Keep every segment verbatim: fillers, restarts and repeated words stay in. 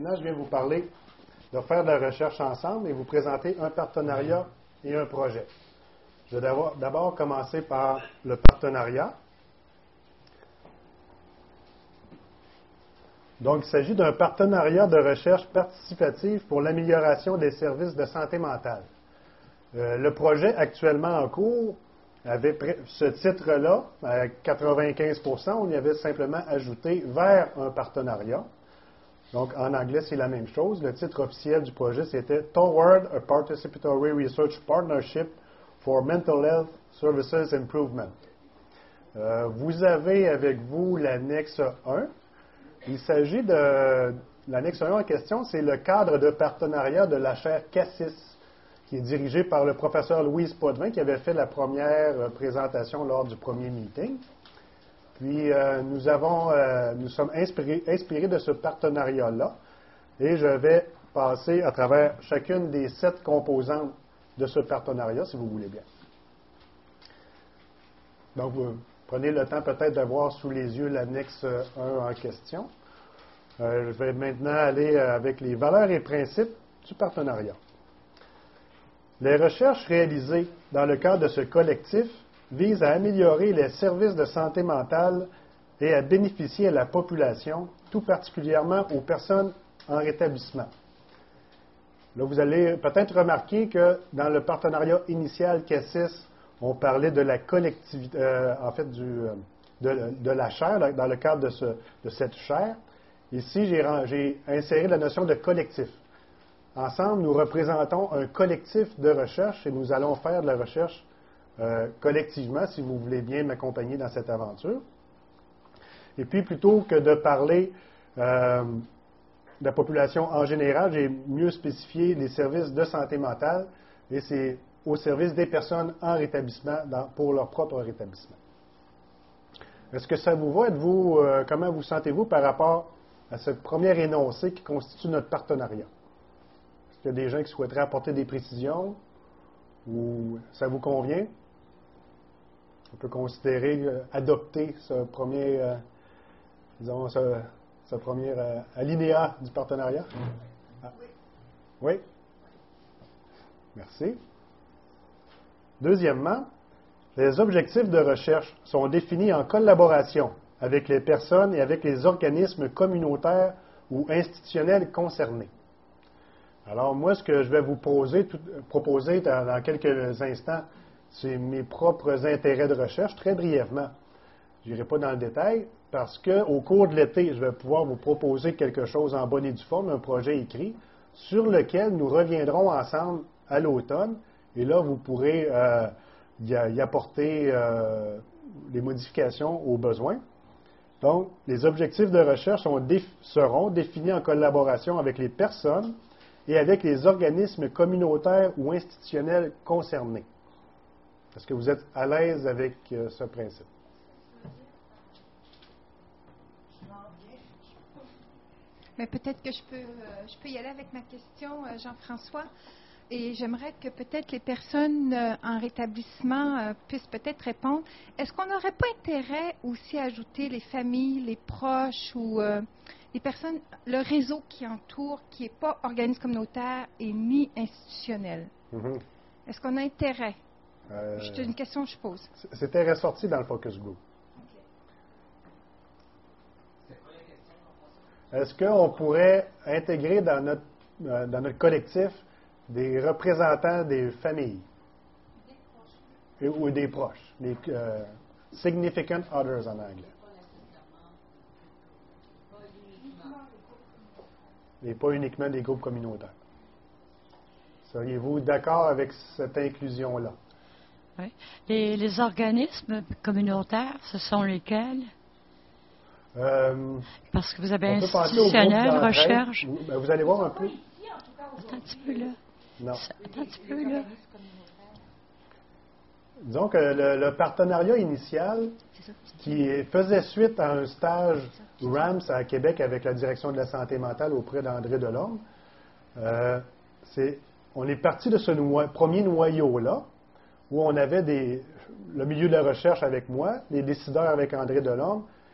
Maintenant, je viens vous parler de faire de la recherche ensemble et vous présenter un partenariat et un projet. Je vais d'abord commencer par le partenariat. Donc, il s'agit d'un partenariat de recherche participative pour l'amélioration des services de santé mentale. Euh, le projet actuellement en cours avait ce titre-là, à quatre-vingt-quinze pour cent, on y avait simplement ajouté vers un partenariat. Donc, en anglais, c'est la même chose. Le titre officiel du projet, c'était Toward a Participatory Research Partnership for Mental Health Services Improvement. Euh, vous avez avec vous l'annexe un. Il s'agit de l'annexe un en question, c'est le cadre de partenariat de la chaire Cassis, qui est dirigée par le professeur Louise Potvin, qui avait fait la première présentation lors du premier meeting. Puis, euh, nous, avons, euh, nous sommes inspirés, inspirés de ce partenariat-là et je vais passer à travers chacune des sept composantes de ce partenariat, si vous voulez bien. Donc, vous prenez le temps peut-être d'avoir sous les yeux l'annexe un en question. Euh, je vais maintenant aller avec les valeurs et principes du partenariat. Les recherches réalisées dans le cadre de ce collectif vise à améliorer les services de santé mentale et à bénéficier à la population, tout particulièrement aux personnes en rétablissement. Là, vous allez peut-être remarquer que dans le partenariat initial Cassis, on parlait de la collectivité, euh, en fait, du, de, de la chaire, dans le cadre de, ce, de cette chaire. Ici, j'ai, j'ai inséré la notion de collectif. Ensemble, nous représentons un collectif de recherche et nous allons faire de la recherche Euh, collectivement, si vous voulez bien m'accompagner dans cette aventure. Et puis, plutôt que de parler euh, de la population en général, j'ai mieux spécifié les services de santé mentale et c'est au service des personnes en rétablissement dans, pour leur propre rétablissement. Est-ce que ça vous va? Êtes-vous, euh, comment vous sentez-vous par rapport à ce premier énoncé qui constitue notre partenariat? Est-ce qu'il y a des gens qui souhaiteraient apporter des précisions ou ça vous convient? On peut considérer euh, adopter ce premier, euh, disons, ce, ce premier euh, alinéa du partenariat. Ah. Oui? Merci. Deuxièmement, les objectifs de recherche sont définis en collaboration avec les personnes et avec les organismes communautaires ou institutionnels concernés. Alors, moi, ce que je vais vous poser, tout, proposer dans, dans quelques instants, c'est mes propres intérêts de recherche, très brièvement. Je n'irai pas dans le détail, parce qu'au cours de l'été, je vais pouvoir vous proposer quelque chose en bonne et due forme, un projet écrit, sur lequel nous reviendrons ensemble à l'automne, et là, vous pourrez euh, y, y apporter euh, les modifications aux besoins. Donc, les objectifs de recherche sont déf- seront définis en collaboration avec les personnes et avec les organismes communautaires ou institutionnels concernés. Est-ce que vous êtes à l'aise avec euh, ce principe? Mais peut-être que je peux, euh, je peux y aller avec ma question, euh, Jean-François. Et j'aimerais que peut-être les personnes euh, en rétablissement euh, puissent peut-être répondre. Est-ce qu'on n'aurait pas intérêt aussi à ajouter les familles, les proches ou euh, les personnes, le réseau qui entoure, qui n'est pas organisme communautaire et ni institutionnel? Mm-hmm. Est-ce qu'on a intérêt? Euh, C'est une question que je pose. C'était ressorti dans le focus group. Okay. Est-ce qu'on pourrait intégrer dans notre, euh, dans notre collectif des représentants des familles? Des proches. Et, ou des proches. Les euh, significant others en anglais. Et pas uniquement des groupes communautaires. Seriez-vous d'accord avec cette inclusion-là? Oui. Les, les organismes communautaires, ce sont lesquels? Euh, Parce que vous avez institutionnel, recherche. Vous, ben vous allez voir un peu. Attends un petit peu là. Non. Attends un petit peu là. Disons que le, le partenariat initial, qui faisait suite à un stage R A M S à Québec avec la direction de la santé mentale auprès d'André Delorme, euh, c'est, on est parti de ce noi- premier noyau-là, où on avait des, le milieu de la recherche avec moi, les décideurs avec André Delorme,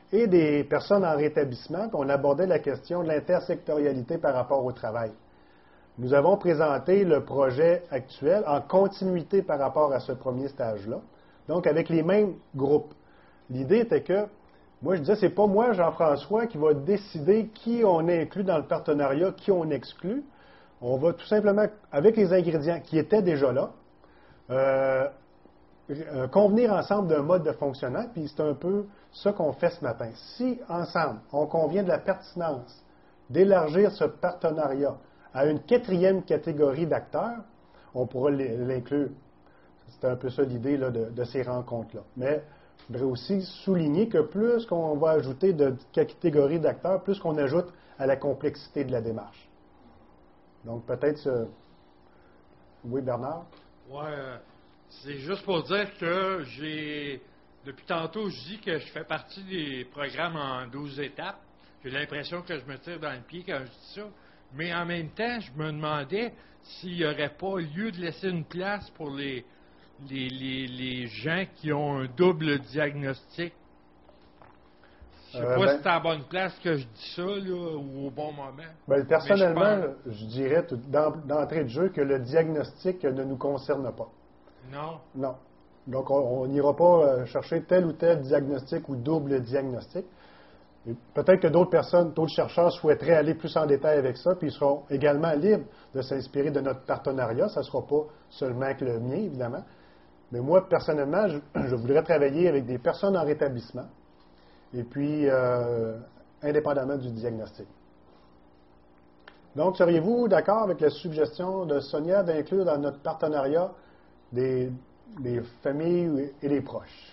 et des personnes en rétablissement, puis on abordait la question de l'intersectorialité par rapport au travail. Nous avons présenté le projet actuel en continuité par rapport à ce premier stage-là, donc avec les mêmes groupes. L'idée était que, moi je disais, c'est pas moi, Jean-François, qui va décider qui on inclut dans le partenariat, qui on exclut. On va tout simplement, avec les ingrédients qui étaient déjà là, euh, euh, convenir ensemble d'un mode de fonctionnement, puis c'est un peu ça qu'on fait ce matin. Si, ensemble, on convient de la pertinence d'élargir ce partenariat à une quatrième catégorie d'acteurs, on pourra l'inclure. C'est un peu ça l'idée là, de, de ces rencontres-là. Mais je voudrais aussi souligner que plus qu'on va ajouter de catégories d'acteurs, plus qu'on ajoute à la complexité de la démarche. Donc peut-être... Ce... Oui, Bernard? Oui, euh, c'est juste pour dire que j'ai... Depuis tantôt, je dis que je fais partie des programmes en douze étapes. J'ai l'impression que je me tire dans le pied quand je dis ça. Mais en même temps, je me demandais s'il n'y aurait pas lieu de laisser une place pour les, les, les, les gens qui ont un double diagnostic. Je ne sais euh, pas ben, si c'est à la bonne place que je dis ça, là, ou au bon moment. Ben, personnellement, je, pense... je dirais d'entrée de jeu que le diagnostic ne nous concerne pas. Non. Non. Donc, on n'ira pas chercher tel ou tel diagnostic ou double diagnostic. Peut-être que d'autres personnes, d'autres chercheurs souhaiteraient aller plus en détail avec ça, puis ils seront également libres de s'inspirer de notre partenariat. Ça ne sera pas seulement que le mien, évidemment. Mais moi, personnellement, je, je voudrais travailler avec des personnes en rétablissement, et puis euh, indépendamment du diagnostic. Donc, seriez-vous d'accord avec la suggestion de Sonia d'inclure dans notre partenariat des, des familles et des proches?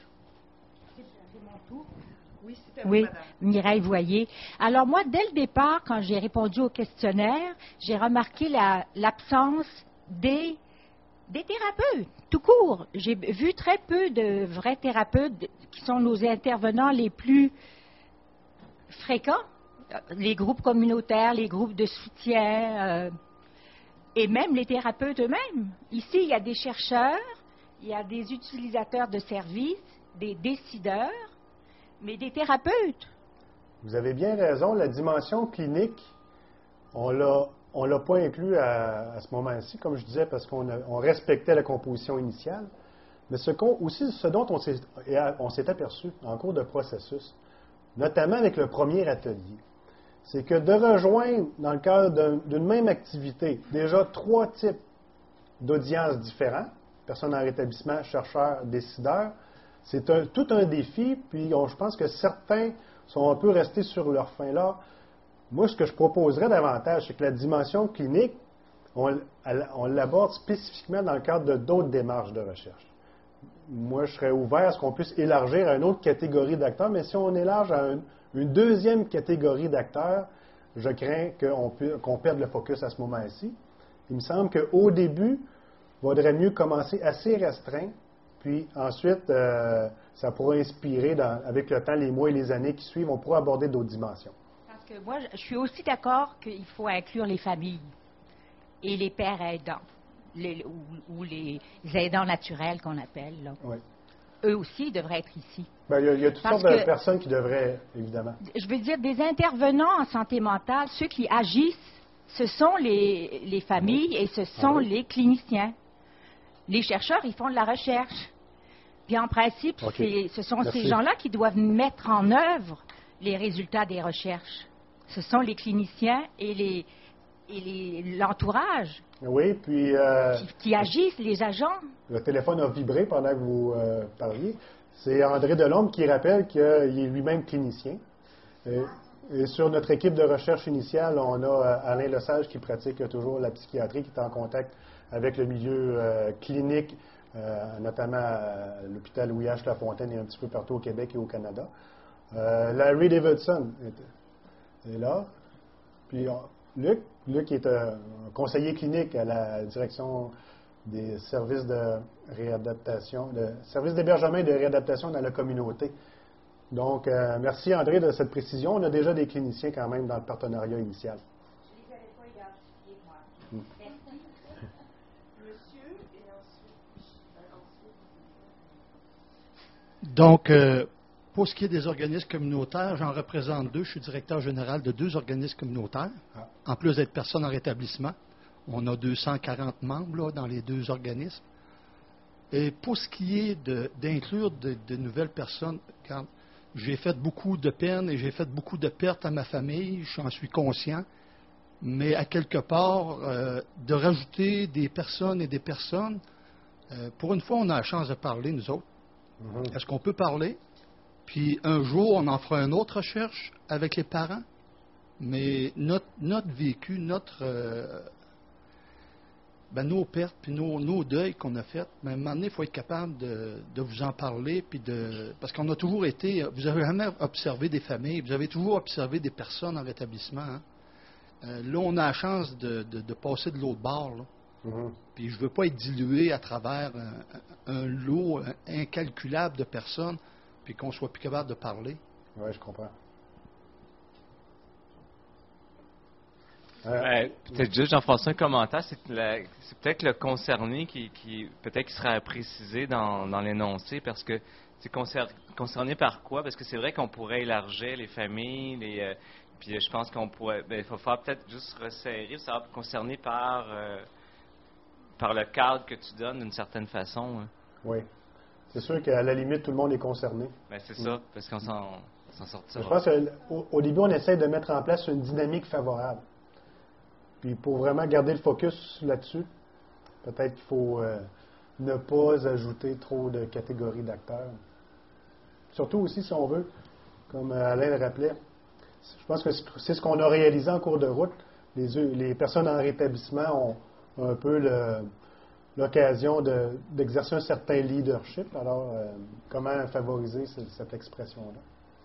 Oui, oui, Mireille Voyer. Alors moi, dès le départ, quand j'ai répondu au questionnaire, j'ai remarqué la, l'absence des, des thérapeutes, tout court. J'ai vu très peu de vrais thérapeutes qui sont nos intervenants les plus fréquents, les groupes communautaires, les groupes de soutien, euh, et même les thérapeutes eux-mêmes. Ici, il y a des chercheurs, il y a des utilisateurs de services, des décideurs, mais des thérapeutes. Vous avez bien raison. La dimension clinique, on l'a, on l'a pas inclus à, à ce moment-ci, comme je disais, parce qu'on a, on respectait la composition initiale. Mais ce qu'on, aussi, ce dont on s'est, on s'est aperçu en cours de processus, notamment avec le premier atelier, c'est que de rejoindre, dans le cadre d'un, d'une même activité, déjà trois types d'audiences différents, personnes en rétablissement, chercheurs, décideurs, c'est un, tout un défi, puis on, je pense que certains sont un peu restés sur leur fin. Là, moi, ce que je proposerais davantage, c'est que la dimension clinique, on, on l'aborde spécifiquement dans le cadre de d'autres démarches de recherche. Moi, je serais ouvert à ce qu'on puisse élargir à une autre catégorie d'acteurs, mais si on élarge à une, une deuxième catégorie d'acteurs, je crains qu'on, peut, qu'on perde le focus à ce moment-ci. Il me semble qu'au début, il vaudrait mieux commencer assez restreint, puis ensuite, euh, ça pourra inspirer, dans, avec le temps, les mois et les années qui suivent, on pourra aborder d'autres dimensions. Parce que moi, je suis aussi d'accord qu'il faut inclure les familles et les pères aidants, les, ou, ou les aidants naturels qu'on appelle. Là. Oui. Eux aussi devraient être ici. Bien, il y a, il y a toutes Parce sortes que, de personnes qui devraient, évidemment. Je veux dire, des intervenants en santé mentale, ceux qui agissent, ce sont les, les familles oui. et ce sont ah, oui. les cliniciens. Les chercheurs, ils font de la recherche. Puis en principe, okay. ce sont Merci. ces gens-là qui doivent mettre en œuvre les résultats des recherches. Ce sont les cliniciens et, les, et les, l'entourage oui, puis, euh, qui, qui agissent, les agents. Le téléphone a vibré pendant que vous euh, parliez. C'est André Delhomme qui rappelle qu'il est lui-même clinicien. Et, et sur notre équipe de recherche initiale, on a Alain Lesage qui pratique toujours la psychiatrie, qui est en contact avec le milieu euh, clinique, Euh, notamment à l'hôpital Louis H. Lafontaine et un petit peu partout au Québec et au Canada. Euh, Larry Davidson est, est là. Puis on, Luc, Luc est un conseiller clinique à la direction des services de réadaptation, de services d'hébergement et de réadaptation dans la communauté. Donc, euh, merci André de cette précision. On a déjà des cliniciens quand même dans le partenariat initial. Je ne les avais pas identifiés, moi. Hmm. Donc, euh, pour ce qui est des organismes communautaires, j'en représente deux. Je suis directeur général de deux organismes communautaires, ah. en plus d'être personne en rétablissement. On a deux cent quarante membres là, dans les deux organismes. Et pour ce qui est de, d'inclure de, de nouvelles personnes, quand j'ai fait beaucoup de peines et j'ai fait beaucoup de pertes à ma famille, j'en suis conscient, mais à quelque part, euh, de rajouter des personnes et des personnes, euh, pour une fois, on a la chance de parler, nous autres. Mm-hmm. Est-ce qu'on peut parler? Puis un jour, on en fera une autre recherche avec les parents, mais notre, notre vécu, notre... Euh, Ben, nos pertes puis nos, nos deuils qu'on a faits, ben, à un moment donné, il faut être capable de, de vous en parler. Puis de, parce qu'on a toujours été... Vous avez jamais observé des familles, vous avez toujours observé des personnes en rétablissement. Hein? Euh, là, on a la chance de, de, de passer de l'autre bord. Là. Mm-hmm. Puis je ne veux pas être dilué à travers un, un lot incalculable de personnes, puis qu'on ne soit plus capable de parler. Oui, je comprends. Euh, peut-être juste, Jean-François, un commentaire, c'est, la, c'est peut-être le concerné qui, qui peut-être qui sera précisé dans, dans l'énoncé, parce que c'est concer, concerné par quoi? Parce que c'est vrai qu'on pourrait élargir les familles, les, euh, puis je pense qu'on pourrait, ben, il faut faire peut-être juste resserrer, savoir concerné par, euh, par le cadre que tu donnes d'une certaine façon. Hein. Oui. C'est sûr qu'à la limite, tout le monde est concerné. Ben, c'est oui. ça, parce qu'on s'en, s'en sortira. Je pense qu'au au début, on essaie de mettre en place une dynamique favorable. Puis pour vraiment garder le focus là-dessus, peut-être qu'il faut euh, ne pas ajouter trop de catégories d'acteurs. Surtout aussi, si on veut, comme Alain le rappelait, je pense que c'est ce qu'on a réalisé en cours de route. Les, les personnes en rétablissement ont un peu le, l'occasion de, d'exercer un certain leadership. Alors, euh, comment favoriser cette, cette expression-là?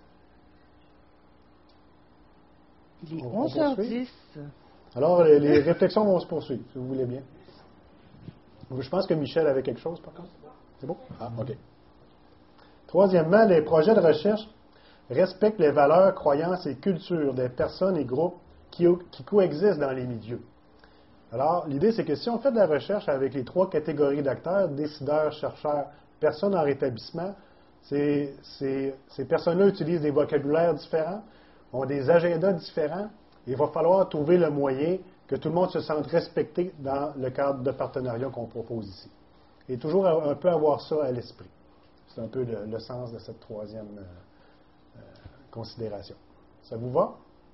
Il est onze heures dix. Alors, les, les réflexions vont se poursuivre, si vous voulez bien. Je pense que Michel avait quelque chose, par contre. C'est bon? Ah, OK. Troisièmement, les projets de recherche respectent les valeurs, croyances et cultures des personnes et groupes qui, qui coexistent dans les milieux. Alors, l'idée, c'est que si on fait de la recherche avec les trois catégories d'acteurs, décideurs, chercheurs, personnes en rétablissement, ces, ces, ces personnes-là utilisent des vocabulaires différents, ont des agendas différents. Il va falloir trouver le moyen que tout le monde se sente respecté dans le cadre de partenariat qu'on propose ici. Et toujours un peu avoir ça à l'esprit. C'est un peu le, le sens de cette troisième euh, euh, considération. Ça vous va?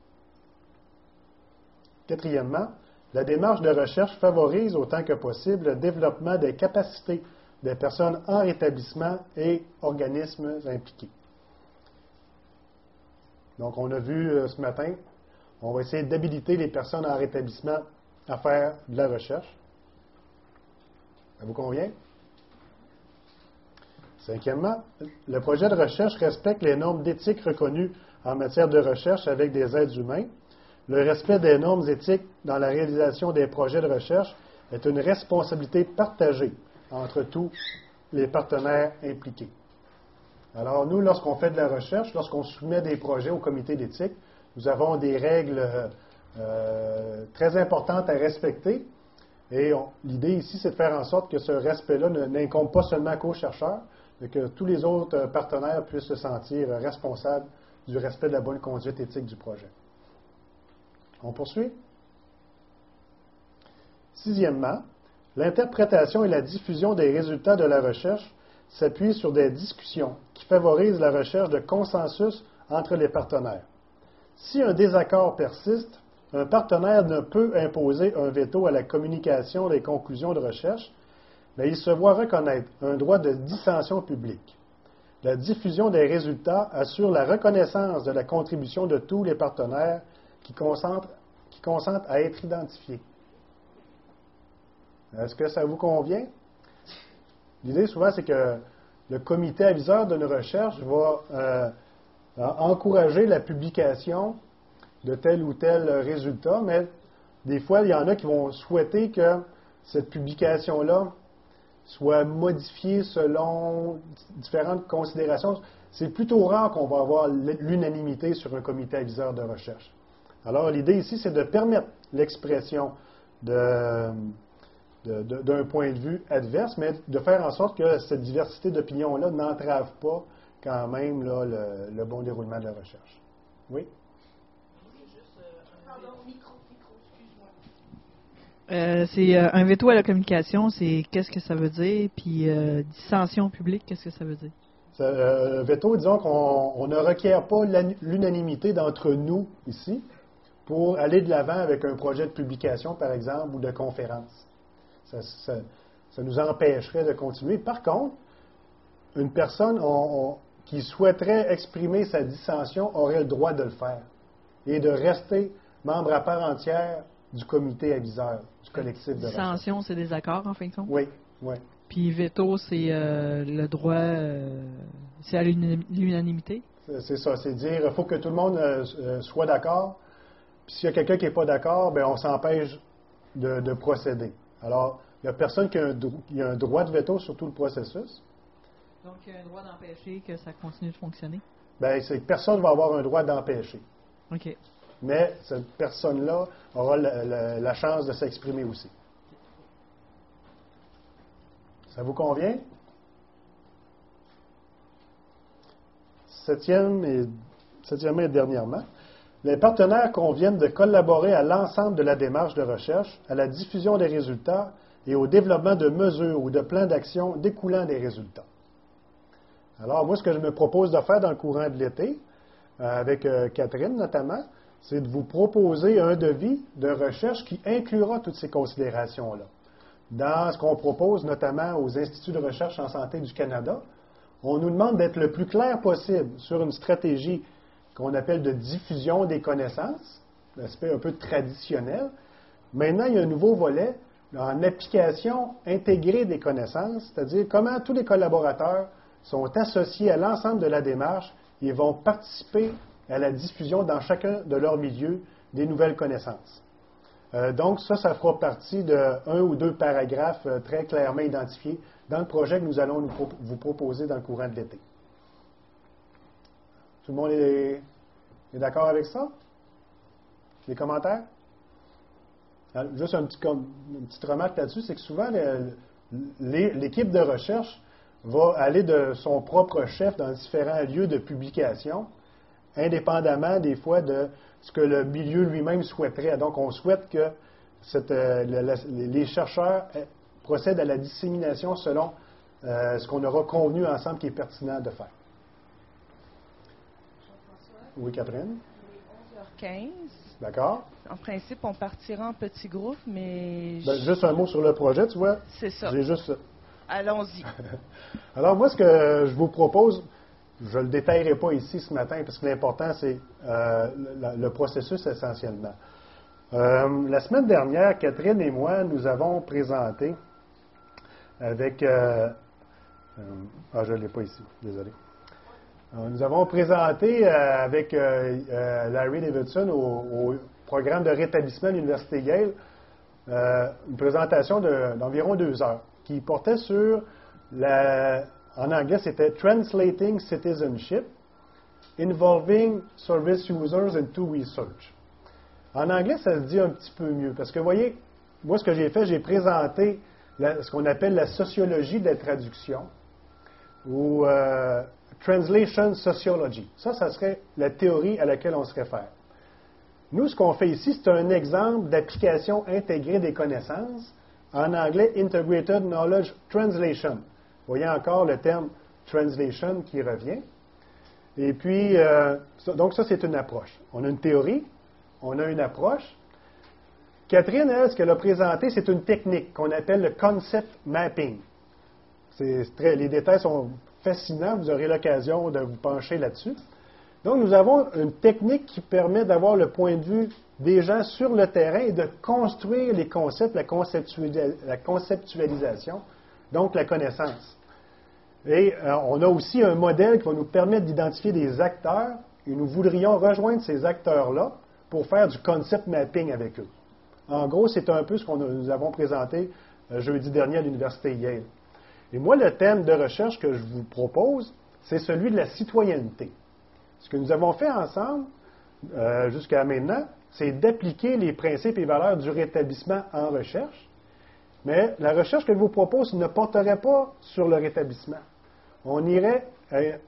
Quatrièmement, la démarche de recherche favorise autant que possible le développement des capacités des personnes en rétablissement et organismes impliqués. Donc, on a vu euh, ce matin, on va essayer d'habiliter les personnes en rétablissement à faire de la recherche. Ça vous convient? Cinquièmement, le projet de recherche respecte les normes d'éthique reconnues en matière de recherche avec des êtres humains. Le respect des normes éthiques dans la réalisation des projets de recherche est une responsabilité partagée entre tous les partenaires impliqués. Alors, nous, lorsqu'on fait de la recherche, lorsqu'on soumet des projets au comité d'éthique, nous avons des règles euh, très importantes à respecter. Et on, l'idée ici, c'est de faire en sorte que ce respect-là ne, n'incombe pas seulement qu'aux chercheurs, mais que tous les autres partenaires puissent se sentir responsables du respect de la bonne conduite éthique du projet. On poursuit? Sixièmement, l'interprétation et la diffusion des résultats de la recherche s'appuient sur des discussions qui favorisent la recherche de consensus entre les partenaires. Si un désaccord persiste, un partenaire ne peut imposer un veto à la communication des conclusions de recherche, mais il se voit reconnaître un droit de dissension publique. La diffusion des résultats assure la reconnaissance de la contribution de tous les partenaires qui consentent, qui consentent à être identifiés. Est-ce que ça vous convient? L'idée, souvent, c'est que le comité aviseur d'une recherche va euh, encourager la publication de tel ou tel résultat, mais des fois, il y en a qui vont souhaiter que cette publication-là soit modifiée selon différentes considérations. C'est plutôt rare qu'on va avoir l'unanimité sur un comité aviseur de recherche. Alors, l'idée ici, c'est de permettre l'expression de, de, de, d'un point de vue adverse, mais de faire en sorte que cette diversité d'opinions-là n'entrave pas quand même là, le, le bon déroulement de la recherche. Oui? Euh, c'est euh, un veto à la communication, c'est qu'est-ce que ça veut dire, puis euh, dissension publique, qu'est-ce que ça veut dire? Ça, euh, veto, disons qu'on on ne requiert pas l'unanimité d'entre nous ici pour aller de l'avant avec un projet de publication, par exemple, ou de conférence. Ça, ça, ça nous empêcherait de continuer. Par contre, une personne on, on, qui souhaiterait exprimer sa dissension aurait le droit de le faire et de rester membre à part entière du comité aviseur, du collectif de recherche. Dissension, c'est des accords, en fin de compte? Oui, oui. Puis veto, c'est euh, le droit, euh, c'est à l'unanimité? C'est ça, c'est dire, il faut que tout le monde euh, soit d'accord. Puis s'il y a quelqu'un qui n'est pas d'accord, bien, on s'empêche de, de procéder. Alors, il n'y a personne qui a, un, qui a un droit de veto sur tout le processus. Donc, il y a un droit d'empêcher que ça continue de fonctionner? Bien, c'est que personne ne va avoir un droit d'empêcher. OK. Mais cette personne-là aura la, la, la chance de s'exprimer aussi. Ça vous convient? Septième et, septièmement et dernièrement, les partenaires conviennent de collaborer à l'ensemble de la démarche de recherche, à la diffusion des résultats et au développement de mesures ou de plans d'action découlant des résultats. Alors, moi, ce que je me propose de faire dans le courant de l'été, euh, avec euh, Catherine notamment, c'est de vous proposer un devis de recherche qui inclura toutes ces considérations-là. Dans ce qu'on propose notamment aux instituts de recherche en santé du Canada, on nous demande d'être le plus clair possible sur une stratégie qu'on appelle de diffusion des connaissances, l'aspect un peu traditionnel. Maintenant, il y a un nouveau volet en application intégrée des connaissances, c'est-à-dire comment tous les collaborateurs sont associés à l'ensemble de la démarche et vont participer à la diffusion dans chacun de leurs milieux des nouvelles connaissances. Euh, donc, ça, ça fera partie d'un ou deux paragraphes euh, très clairement identifiés dans le projet que nous allons nous pro- vous proposer dans le courant de l'été. Tout le monde est, est d'accord avec ça? Les commentaires? Alors, juste un petit, comme, une petite remarque là-dessus, c'est que souvent, les, les, l'équipe de recherche va aller de son propre chef dans différents lieux de publication, indépendamment des fois de ce que le milieu lui-même souhaiterait. Donc, on souhaite que cette, euh, le, la, les chercheurs procèdent à la dissémination selon euh, ce qu'on aura convenu ensemble qui est pertinent de faire. Oui, Catherine? onze heures quinze. D'accord. En principe, on partira en petits groupes, mais... Ben, juste un mot sur le projet, tu vois. C'est ça. J'ai juste... Allons-y. Alors, moi, ce que je vous propose, je ne le détaillerai pas ici ce matin, parce que l'important, c'est euh, le, le processus essentiellement. Euh, la semaine dernière, Catherine et moi, nous avons présenté avec... Euh, euh, ah, je ne l'ai pas ici, désolé. Euh, nous avons présenté euh, avec euh, euh, Larry Davidson au, au programme de rétablissement de l'Université Yale euh, une présentation de, d'environ deux heures qui portait sur la... En anglais, c'était Translating Citizenship, Involving Service Users into Research. En anglais, ça se dit un petit peu mieux, parce que, vous voyez, moi, ce que j'ai fait, j'ai présenté la, ce qu'on appelle la sociologie de la traduction, ou euh, Translation Sociology. Ça, ça serait la théorie à laquelle on se réfère. Nous, ce qu'on fait ici, c'est un exemple d'application intégrée des connaissances, en anglais, Integrated Knowledge Translation. Vous voyez encore le terme translation qui revient. Et puis, euh, ça, donc ça, c'est une approche. On a une théorie, on a une approche. Catherine, elle, ce qu'elle a présenté, c'est une technique qu'on appelle le concept mapping. C'est très, les détails sont fascinants, vous aurez l'occasion de vous pencher là-dessus. Donc, nous avons une technique qui permet d'avoir le point de vue des gens sur le terrain et de construire les concepts, la, conceptualis- la conceptualisation, donc la connaissance. Et euh, on a aussi un modèle qui va nous permettre d'identifier des acteurs et nous voudrions rejoindre ces acteurs-là pour faire du concept mapping avec eux. En gros, c'est un peu ce que nous avons présenté euh, jeudi dernier à l'Université Yale. Et moi, le thème de recherche que je vous propose, c'est celui de la citoyenneté. Ce que nous avons fait ensemble, euh, jusqu'à maintenant, c'est d'appliquer les principes et valeurs du rétablissement en recherche. Mais la recherche que je vous propose ne porterait pas sur le rétablissement. On irait euh,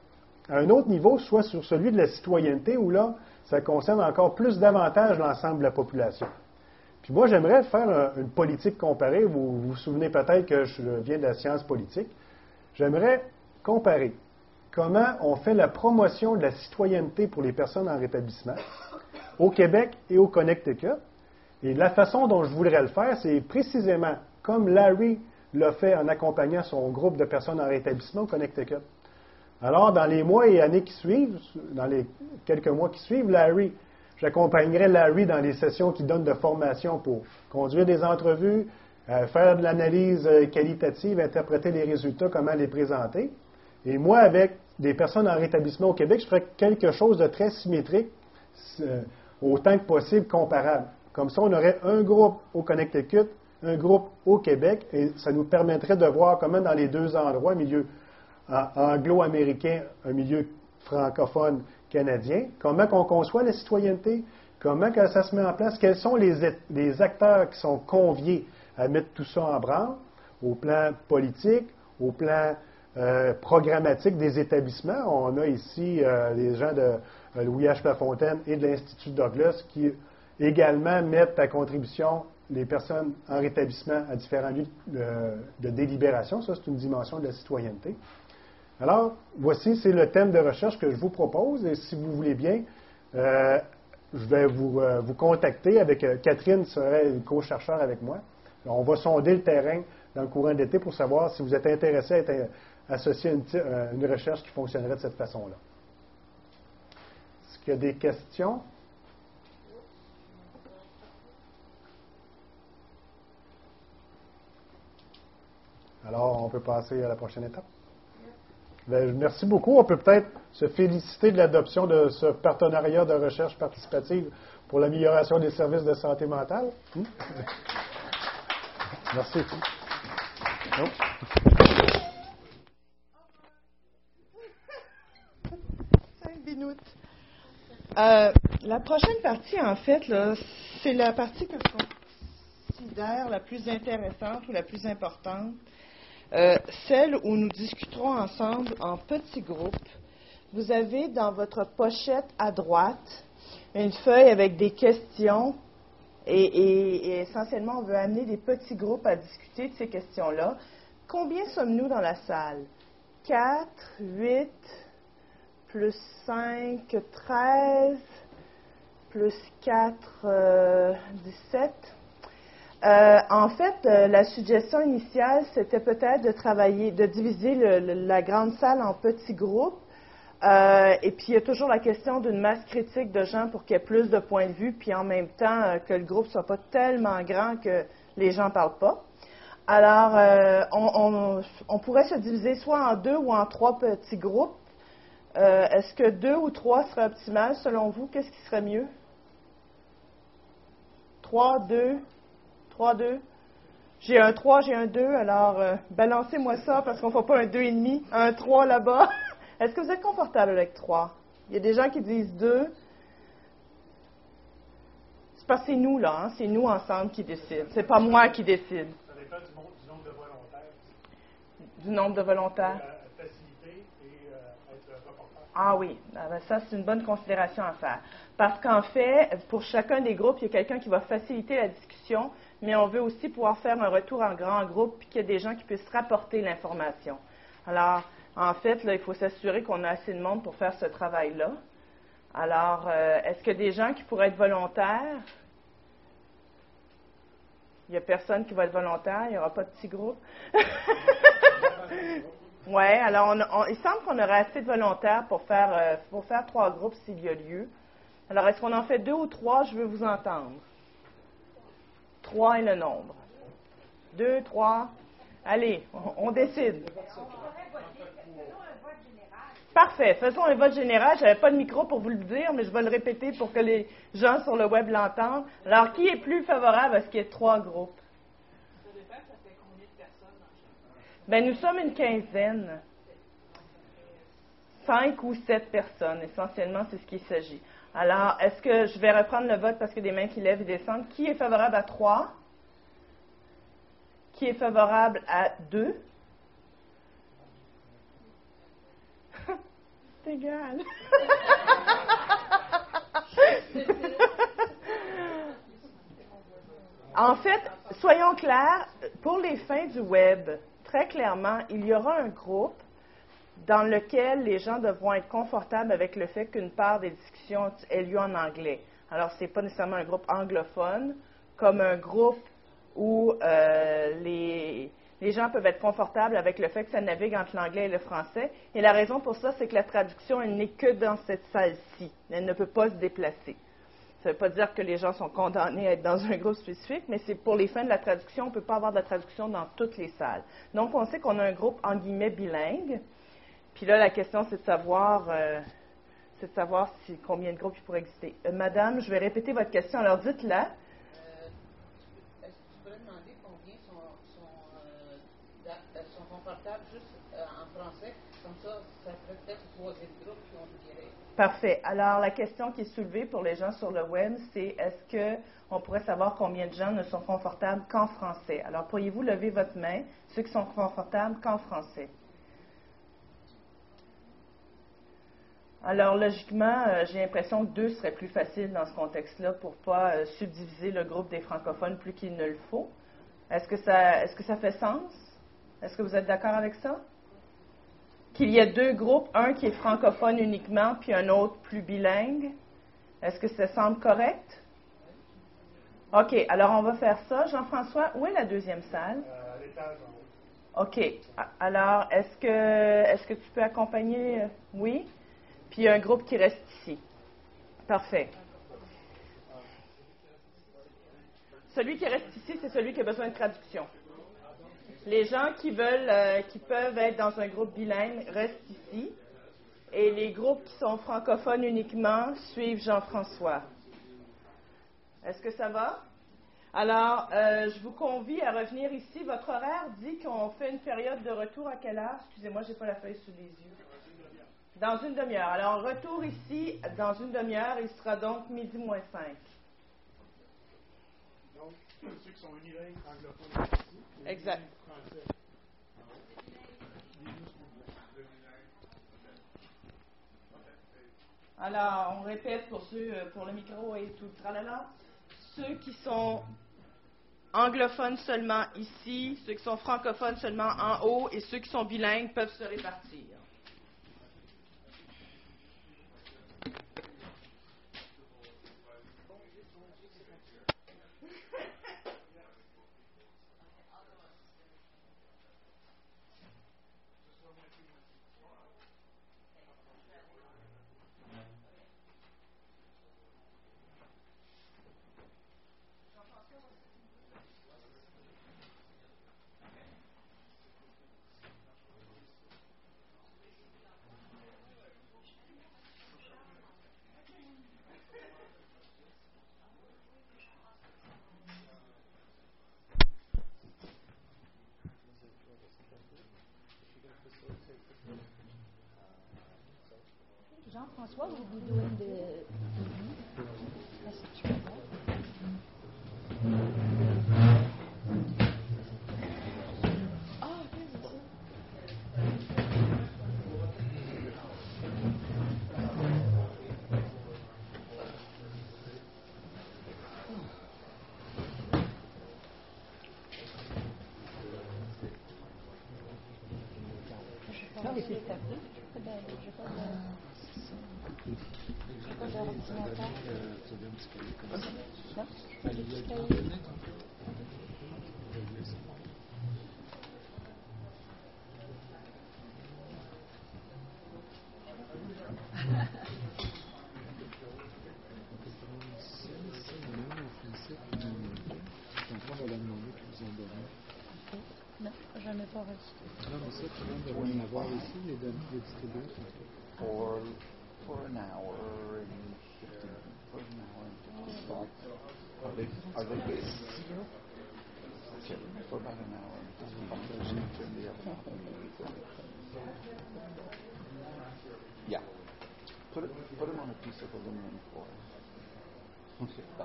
à un autre niveau, soit sur celui de la citoyenneté, où là, ça concerne encore plus davantage l'ensemble de la population. Puis moi, j'aimerais faire un, une politique comparée. Vous vous, vous souvenez peut-être que je viens de la science politique. J'aimerais comparer comment on fait la promotion de la citoyenneté pour les personnes en rétablissement au Québec et au Connecticut. Et la façon dont je voudrais le faire, c'est précisément comme Larry l'a fait en accompagnant son groupe de personnes en rétablissement au Connecticut. Alors, dans les mois et années qui suivent, dans les quelques mois qui suivent, Larry, j'accompagnerai Larry dans les sessions qui donnent de formation pour conduire des entrevues, euh, faire de l'analyse qualitative, interpréter les résultats, comment les présenter. Et moi, avec des personnes en rétablissement au Québec, je ferai quelque chose de très symétrique, euh, autant que possible comparable. Comme ça, on aurait un groupe au Connecticut, un groupe au Québec, et ça nous permettrait de voir comment dans les deux endroits, milieu anglo-américain, un milieu francophone canadien, comment on conçoit la citoyenneté, comment que ça se met en place, quels sont les, les acteurs qui sont conviés à mettre tout ça en branle, au plan politique, au plan euh, programmatique des établissements. On a ici euh, des gens de euh, Louis H. Lafontaine et de l'Institut Douglas qui également mettent à contribution les personnes en rétablissement à différents lieux de, de délibération. Ça, c'est une dimension de la citoyenneté. Alors, voici, c'est le thème de recherche que je vous propose. Et si vous voulez bien, euh, je vais vous, euh, vous contacter avec euh, Catherine, serait une co-chercheure avec moi. On va sonder le terrain dans le courant de l'été pour savoir si vous êtes intéressé à être euh, associé à une, euh, une recherche qui fonctionnerait de cette façon-là. Est-ce qu'il y a des questions? Alors, on peut passer à la prochaine étape. Bien, merci beaucoup. On peut peut-être se féliciter de l'adoption de ce partenariat de recherche participative pour l'amélioration des services de santé mentale. Hum? Merci. Oh. Cinq minutes. Euh, la prochaine partie, en fait, là, c'est la partie que je considère la plus intéressante ou la plus importante. Euh, celle où nous discuterons ensemble en petits groupes. Vous avez dans votre pochette à droite une feuille avec des questions et, et, et essentiellement on veut amener des petits groupes à discuter de ces questions-là. Combien sommes-nous dans la salle? quatre, huit, plus cinq, treize, plus quatre, euh, dix-sept. Euh, en fait, euh, la suggestion initiale, c'était peut-être de travailler, de diviser le, le, la grande salle en petits groupes. Euh, et puis, il y a toujours la question d'une masse critique de gens pour qu'il y ait plus de points de vue, puis en même temps, euh, que le groupe ne soit pas tellement grand que les gens ne parlent pas. Alors, euh, on, on, on pourrait se diviser soit en deux ou en trois petits groupes. Euh, est-ce que deux ou trois serait optimal selon vous? Qu'est-ce qui serait mieux? Trois, deux... trois, deux. J'ai un trois, j'ai un deux, alors euh, balancez-moi ça parce qu'on ne fait pas un deux et demi, un trois là-bas. Est-ce que vous êtes confortable avec trois? Il y a des gens qui disent deux. C'est parce que c'est nous, là, hein? C'est nous ensemble qui décident. C'est pas moi qui décide. Ça dépend du, du nombre de volontaires. Du nombre de volontaires. Euh, faciliter et euh, être reporter. Ah oui, ça c'est une bonne considération à faire. Parce qu'en fait, pour chacun des groupes, il y a quelqu'un qui va faciliter la discussion, mais on veut aussi pouvoir faire un retour en grand groupe puis qu'il y ait des gens qui puissent rapporter l'information. Alors, en fait, là, il faut s'assurer qu'on a assez de monde pour faire ce travail-là. Alors, euh, est-ce qu'il y a des gens qui pourraient être volontaires? Il n'y a personne qui va être volontaire, il n'y aura pas de petit groupe. Oui, alors on, on, il semble qu'on aurait assez de volontaires pour faire, euh, pour faire trois groupes s'il y a lieu. Alors, est-ce qu'on en fait deux ou trois? Je veux vous entendre. Trois est le nombre. Deux, trois. Allez, on, on décide. Parfait. Faisons un vote général. Je n'avais pas de micro pour vous le dire, mais je vais le répéter pour que les gens sur le web l'entendent. Alors, qui est plus favorable à ce qu'il y ait trois groupes? Ça dépend, ça fait combien de personnes dans chaque? Bien, nous sommes une quinzaine. Cinq ou sept personnes, essentiellement, c'est ce qu'il s'agit. Alors, est-ce que je vais reprendre le vote parce qu'il y a des mains qui lèvent et descendent? Qui est favorable à trois? Qui est favorable à deux? égal. En fait, soyons clairs, pour les fins du web, très clairement, il y aura un groupe dans lequel les gens devront être confortables avec le fait qu'une part des discussions ait lieu en anglais. Alors, ce n'est pas nécessairement un groupe anglophone, comme un groupe où euh, les, les gens peuvent être confortables avec le fait que ça navigue entre l'anglais et le français. Et la raison pour ça, c'est que la traduction, elle n'est que dans cette salle-ci. Elle ne peut pas se déplacer. Ça ne veut pas dire que les gens sont condamnés à être dans un groupe spécifique, mais c'est pour les fins de la traduction, on ne peut pas avoir de la traduction dans toutes les salles. Donc, on sait qu'on a un groupe, en guillemets, bilingue. Puis là, la question, c'est de savoir, euh, c'est de savoir si, combien de groupes il pourrait exister. Euh, Madame, je vais répéter votre question, alors dites-la. Euh, est-ce que tu pourrais demander combien sont, sont, euh, sont confortables juste euh, en français? Comme ça, ça ferait peut-être un troisième groupe qui on dirait. Parfait. Alors, la question qui est soulevée pour les gens sur le web, c'est est-ce qu'on pourrait savoir combien de gens ne sont confortables qu'en français? Alors, pourriez-vous lever votre main, ceux qui sont confortables qu'en français? Alors, logiquement, euh, j'ai l'impression que deux serait plus facile dans ce contexte-là pour ne pas euh, subdiviser le groupe des francophones plus qu'il ne le faut. Est-ce que ça, est-ce que ça fait sens? Est-ce que vous êtes d'accord avec ça? Qu'il y ait deux groupes, un qui est francophone uniquement, puis un autre plus bilingue. Est-ce que ça semble correct? OK, alors on va faire ça. Jean-François, où est la deuxième salle? Euh, à l'étage en haut. OK. Alors, est-ce que, est-ce que tu peux accompagner? Oui? Puis il y a un groupe qui reste ici. Parfait. Celui qui reste ici, c'est celui qui a besoin de traduction. Les gens qui veulent, euh, qui peuvent être dans un groupe bilingue restent ici. Et les groupes qui sont francophones uniquement suivent Jean-François. Est-ce que ça va? Alors, euh, je vous convie à revenir ici. Votre horaire dit qu'on fait une période de retour à quelle heure? Excusez-moi, je n'ai pas la feuille sous les yeux. Dans une demi-heure. Alors, retour ici, dans une demi-heure, il sera donc midi moins cinq. Donc, ceux qui sont unilingues anglophones ici. Exact. Français. Alors, on répète pour ceux, pour le micro et tout le tralala. Ceux qui sont anglophones seulement ici, ceux qui sont francophones seulement en haut, et ceux qui sont bilingues peuvent se répartir. Jean-François, vous vous donnez de... Non, mais c'est ça. Je n'ai pas d'ordinateur. Non, j'en ai pas reçu. Non, mais ça, tu viens de rien avoir ici, les, les distributeurs. For, for an hour and fifty, for an hour and fifty bucks. Are they, are they good? Okay, for about an hour and fifty bucks. Yeah. Put it, put them on a piece of aluminum foil. Okay, bye.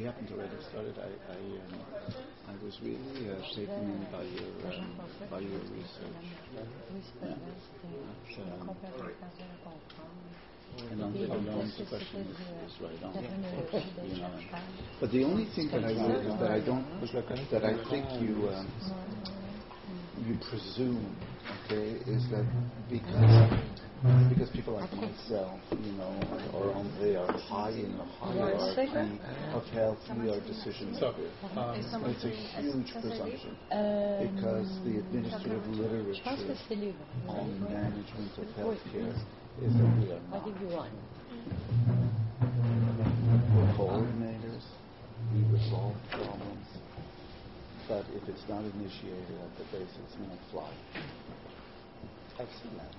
we haven't already started. I I, um, I was really uh, taken in by your um, by your research. Yeah. So, um, and on the Delorme's question is, is right on. You know. But the only thing that I that I don't that I think you um, you presume, okay, is that because because people like myself, you know, or on they are high in the hierarchy of health, we are decision makers. Um, it's a huge presumption because the administrative literature on management of healthcare is that we are not. We're coordinators, we resolve problems, but if it's not initiated at the base, it's going to fly. I've seen that.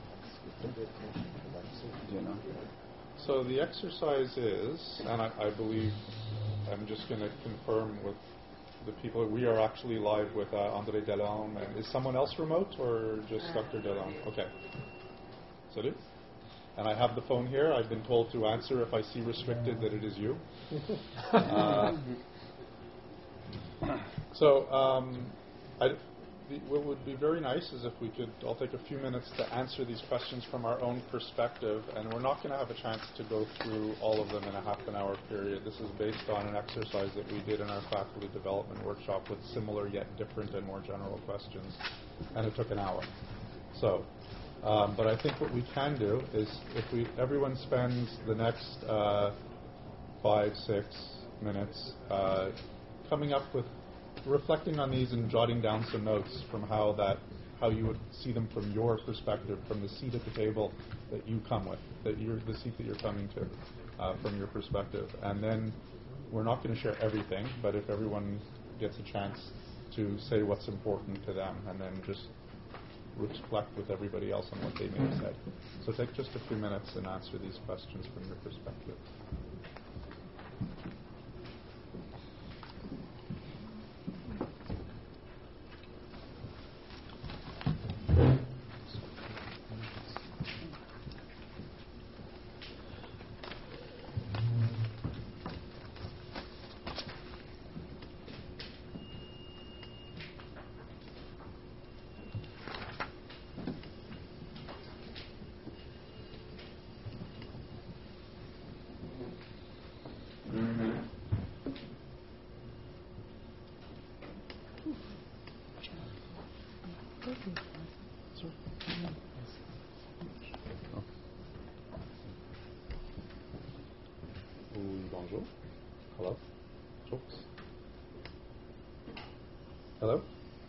You know? So the exercise is, and I, I believe I'm just going to confirm with the people, we are actually live with uh, André Delorme. And is someone else remote or just uh, Doctor Delorme? Okay. So do. And I have the phone here. I've been told to answer if I see restricted that it is you. uh, so um, I, the, what would be very nice is if we could all take a few minutes to answer these questions from our own perspective. And we're not going to have a chance to go through all of them in a half an hour period. This is based on an exercise that we did in our faculty development workshop with similar yet different and more general questions. And it took an hour. So. Um, but I think what we can do is if we everyone spends the next uh, five, six minutes uh, coming up with reflecting on these and jotting down some notes from how that how you would see them from your perspective, from the seat at the table that you come with, that you're the seat that you're coming to uh, from your perspective. And then we're not going to share everything, but if everyone gets a chance to say what's important to them, and then just reflect with everybody else on what they may have said. So take just a few minutes and answer these questions from your perspective. Bonjour. Hello. Oops. Hello.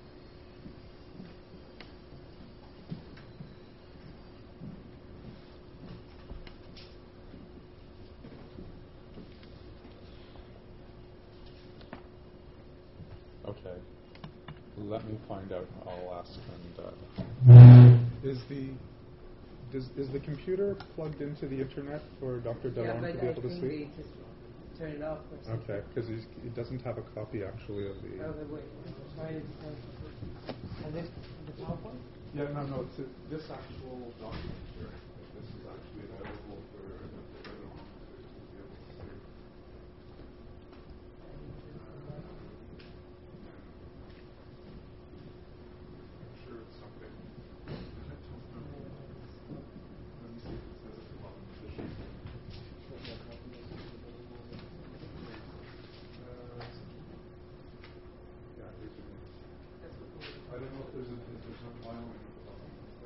Okay. Let me find out. I'll ask. And uh, is the Does, is the computer plugged into the internet for Doctor Delorme yeah, to be able to see? Turn it off. Okay, because he doesn't have a copy actually of the. Oh, wait. Sorry, and this the PowerPoint? Yeah, no, no. It's a, this actual document here. This is actually available for Doctor Delorme to be able to see. I'm sure it's something. I don't know if there's a, if there's no filing of the document.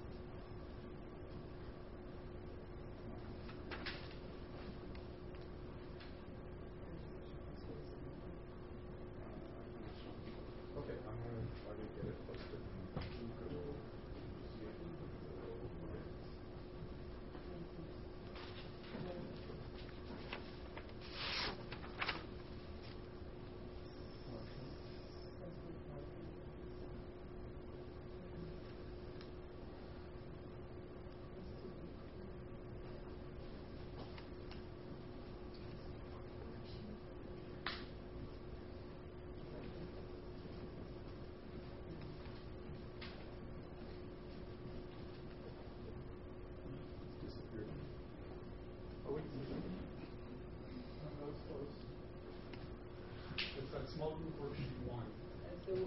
Okay, I'm going to try to get it posted.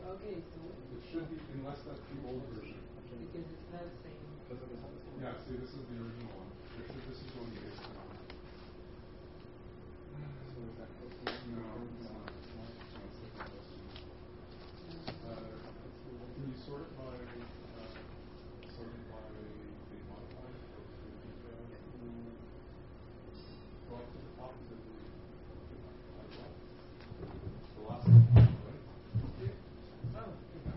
Okay, so it should be, unless that's the old version. Because it's not the same. Yeah, see, this is the original one. This is, this is going based on. So is that close to no, it's not. It's not. It's not uh, can you sort it by uh, sort it by the modified or the detail? Go up to the top to the the last one, right? Oh.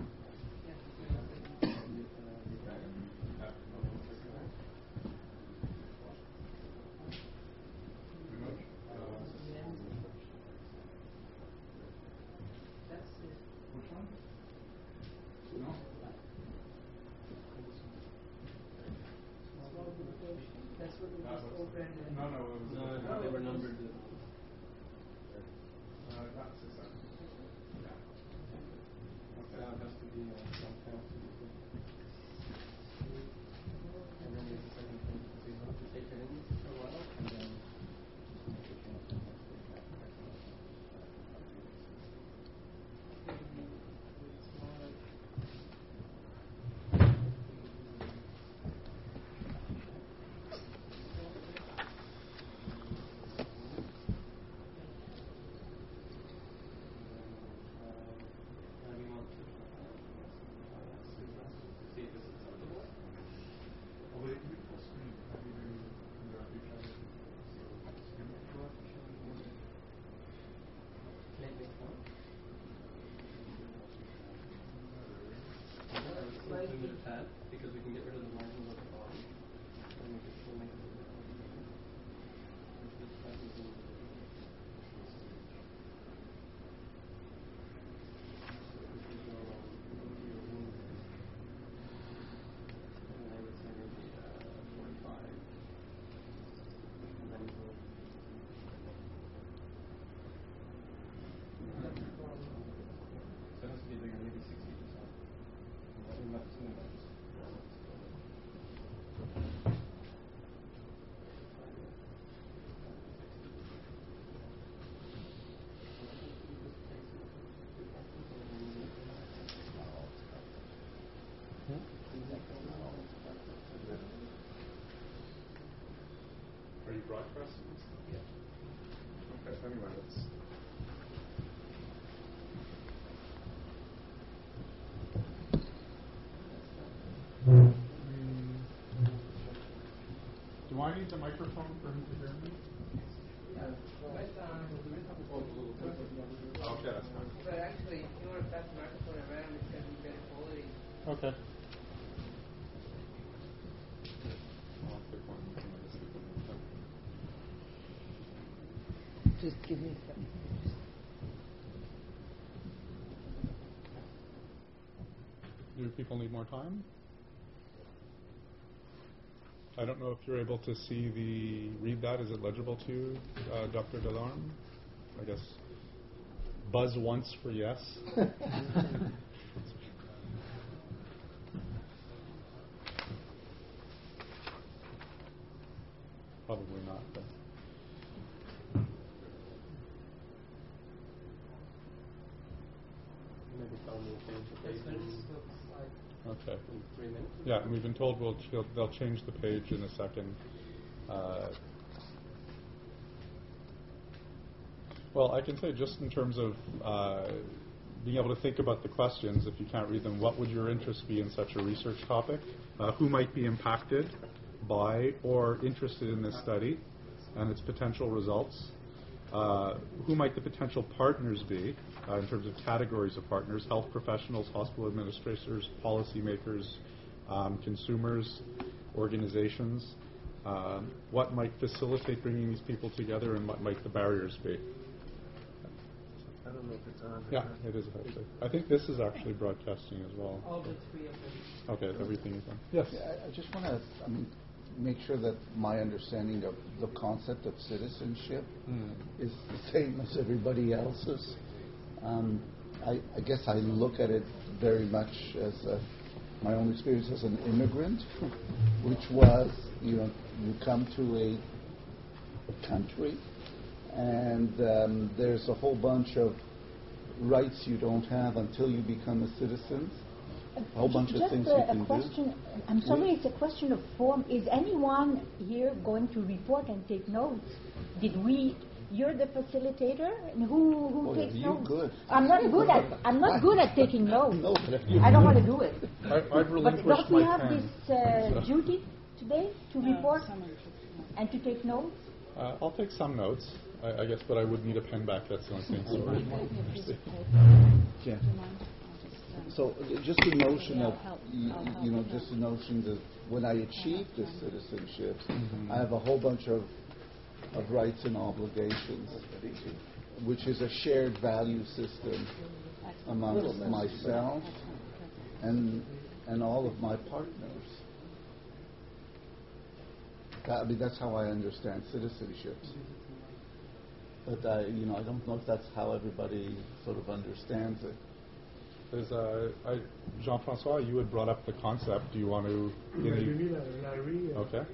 No, no, it was no, no, they were numbered. Uh, that's exactly. Yeah. Okay. That has to be uh, one count to be good. And then there's the second thing. So you have to take it in for a while, and then because we can get rid of the margins at the bottom, and we can still make it a bit Are you broadcasting? Yeah. Okay, anyway, let's. Do I need the microphone for him to hear me? Yeah. But, um, okay, that's fine. But actually, if you want to pass the microphone around, it's going to be better quality. Okay. Just give me a second. Do people need more time? I don't know if you're able to see the, read that. Is it legible to you, uh, Doctor Delorme? I guess buzz once for yes. Probably not, but. Okay. Three minutes? Yeah, and we've been told we'll ch- they'll change the page in a second. Uh, well, I can say just in terms of uh, being able to think about the questions, if you can't read them, what would your interest be in such a research topic? Uh, who might be impacted by or interested in this study and its potential results? Uh, who might the potential partners be uh, in terms of categories of partners, health professionals, hospital administrators, policymakers, um, consumers, organizations? Um, what might facilitate bringing these people together and what might the barriers be? I don't know if it's on. Yeah, it is actually. I think this is actually broadcasting as well. All the three of them. Okay, everything is on. Yes. Yeah, I, I just want to, I mean, make sure that my understanding of the concept of citizenship mm. is the same as everybody else's. Um, I, I guess I look at it very much as a, my own experience as an immigrant, which was, you know, you come to a country and um, there's a whole bunch of rights you don't have until you become a citizen. A whole bunch Just of things a, you a can question, do. I'm sorry, it's a question of form. Is anyone here going to report and take notes? Did we? You're the facilitator, and who who oh, takes you notes? Good. I'm not good at I'm not good at taking notes. no, I don't want to do it. I, I've but don't we have pen. this uh, duty today to No, report and to take notes? Uh, I'll take some notes, I, I guess, but I would need a pen back. That's the only thing. Sorry. Yeah. So uh, just the notion of, you, you know, just the notion that when I achieve this citizenship, mm-hmm. I have a whole bunch of, of rights and obligations, which is a shared value system amongst myself and and all of my partners. That, I mean, that's how I understand citizenships. But I, you know, I don't know if that's how everybody sort of understands it. There's uh, I, Jean-Francois, you had brought up the concept. Do you want to? Larry, uh, okay.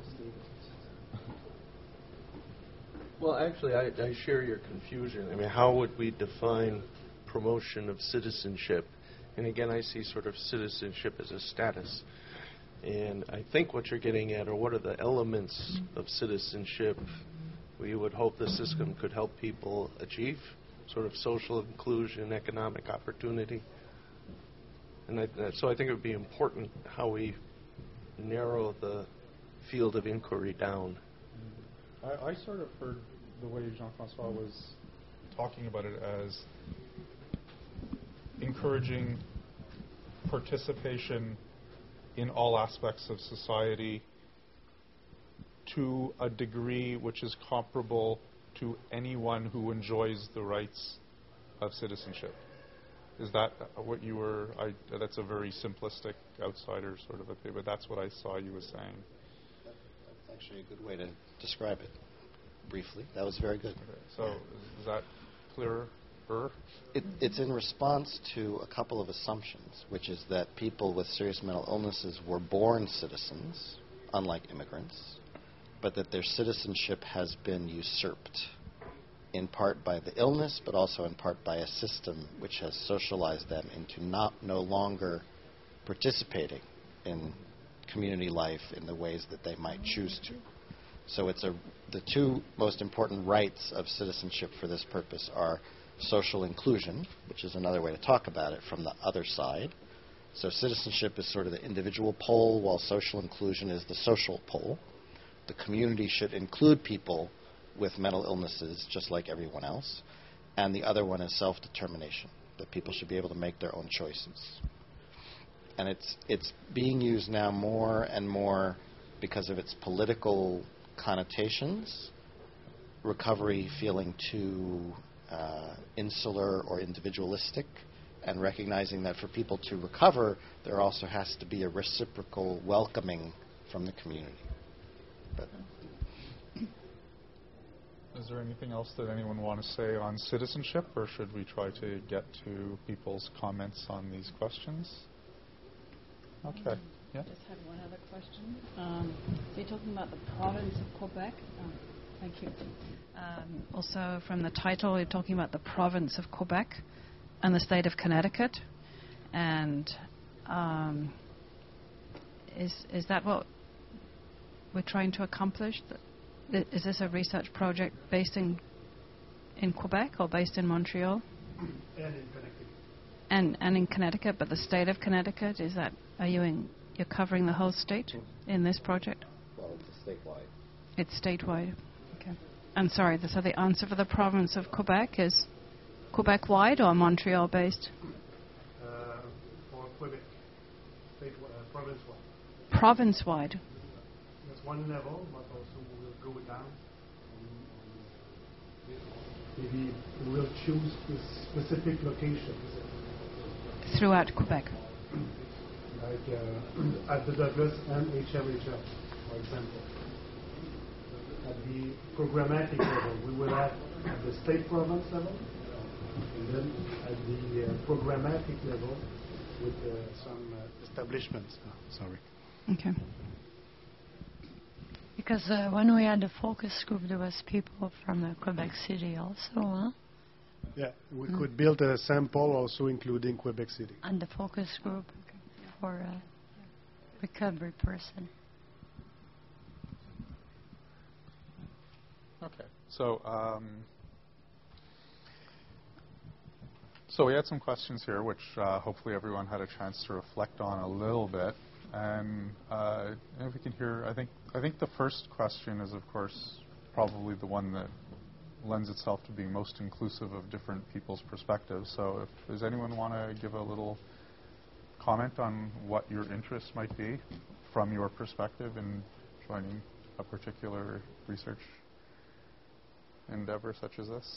Well, actually, I, I share your confusion. I mean, how would we define promotion of citizenship? And again, I see sort of citizenship as a status. And I think what you're getting at are what are the elements of citizenship we would hope the system could help people achieve, sort of social inclusion, economic opportunity. And I, uh, so I think it would be important how we narrow the field of inquiry down. I, I sort of heard the way Jean-Francois was talking about it as encouraging participation in all aspects of society to a degree which is comparable to anyone who enjoys the rights of citizenship. Is that what you were? I, that's a very simplistic outsider sort of a thing, but that's what I saw you was saying. That's actually a good way to describe it. Briefly, that was very good. Okay. So is that clearer? It, it's in response to a couple of assumptions, which is that people with serious mental illnesses were born citizens, unlike immigrants, but that their citizenship has been usurped, in part by the illness, but also in part by a system which has socialized them into not no longer participating in community life in the ways that they might choose to. So it's a, the two most important rights of citizenship for this purpose are social inclusion, which is another way to talk about it from the other side. So citizenship is sort of the individual pole, while social inclusion is the social pole. The community should include people with mental illnesses just like everyone else. And the other one is self-determination, that people should be able to make their own choices. And it's it's being used now more and more because of its political connotations, recovery feeling too uh, insular or individualistic, and recognizing that for people to recover, there also has to be a reciprocal welcoming from the community. But is there anything else that anyone want to say on citizenship, or should we try to get to people's comments on these questions? Okay. Yeah. I just had one other question. Um, so you're talking about the province of Quebec. Um, thank you. Um, also, from the title, you're talking about the province of Quebec and the state of Connecticut. And um, is is that what we're trying to accomplish? Is this a research project based in in Quebec or based in Montreal? And in Connecticut. And and in Connecticut, but the state of Connecticut, is that, are you in, you're covering the whole state in this project? Well, it's statewide. It's statewide. Okay. I'm sorry, so the answer for the province of Quebec is Quebec-wide or Montreal-based? Uh, for Quebec, state, uh, province-wide. Province-wide. That's one level, but also we will go down. Maybe we will choose specific locations. Throughout Quebec. Like uh, at the Douglas and H M H L, for example. At the programmatic level, we will have at the state province level, and then at the uh, programmatic level with uh, some uh, establishments. Oh, sorry. Okay. Because uh, when we had the focus group, there was people from uh, Quebec City also, huh? Yeah, we mm. could build a sample also including Quebec City. And the focus group for a recovery person. Okay, so um, so we had some questions here, which uh, hopefully everyone had a chance to reflect on a little bit. And uh, if we can hear, I think I think the first question is, of course, probably the one that lends itself to being most inclusive of different people's perspectives. So, if does anyone want to give a little comment on what your interests might be from your perspective in joining a particular research endeavor such as this?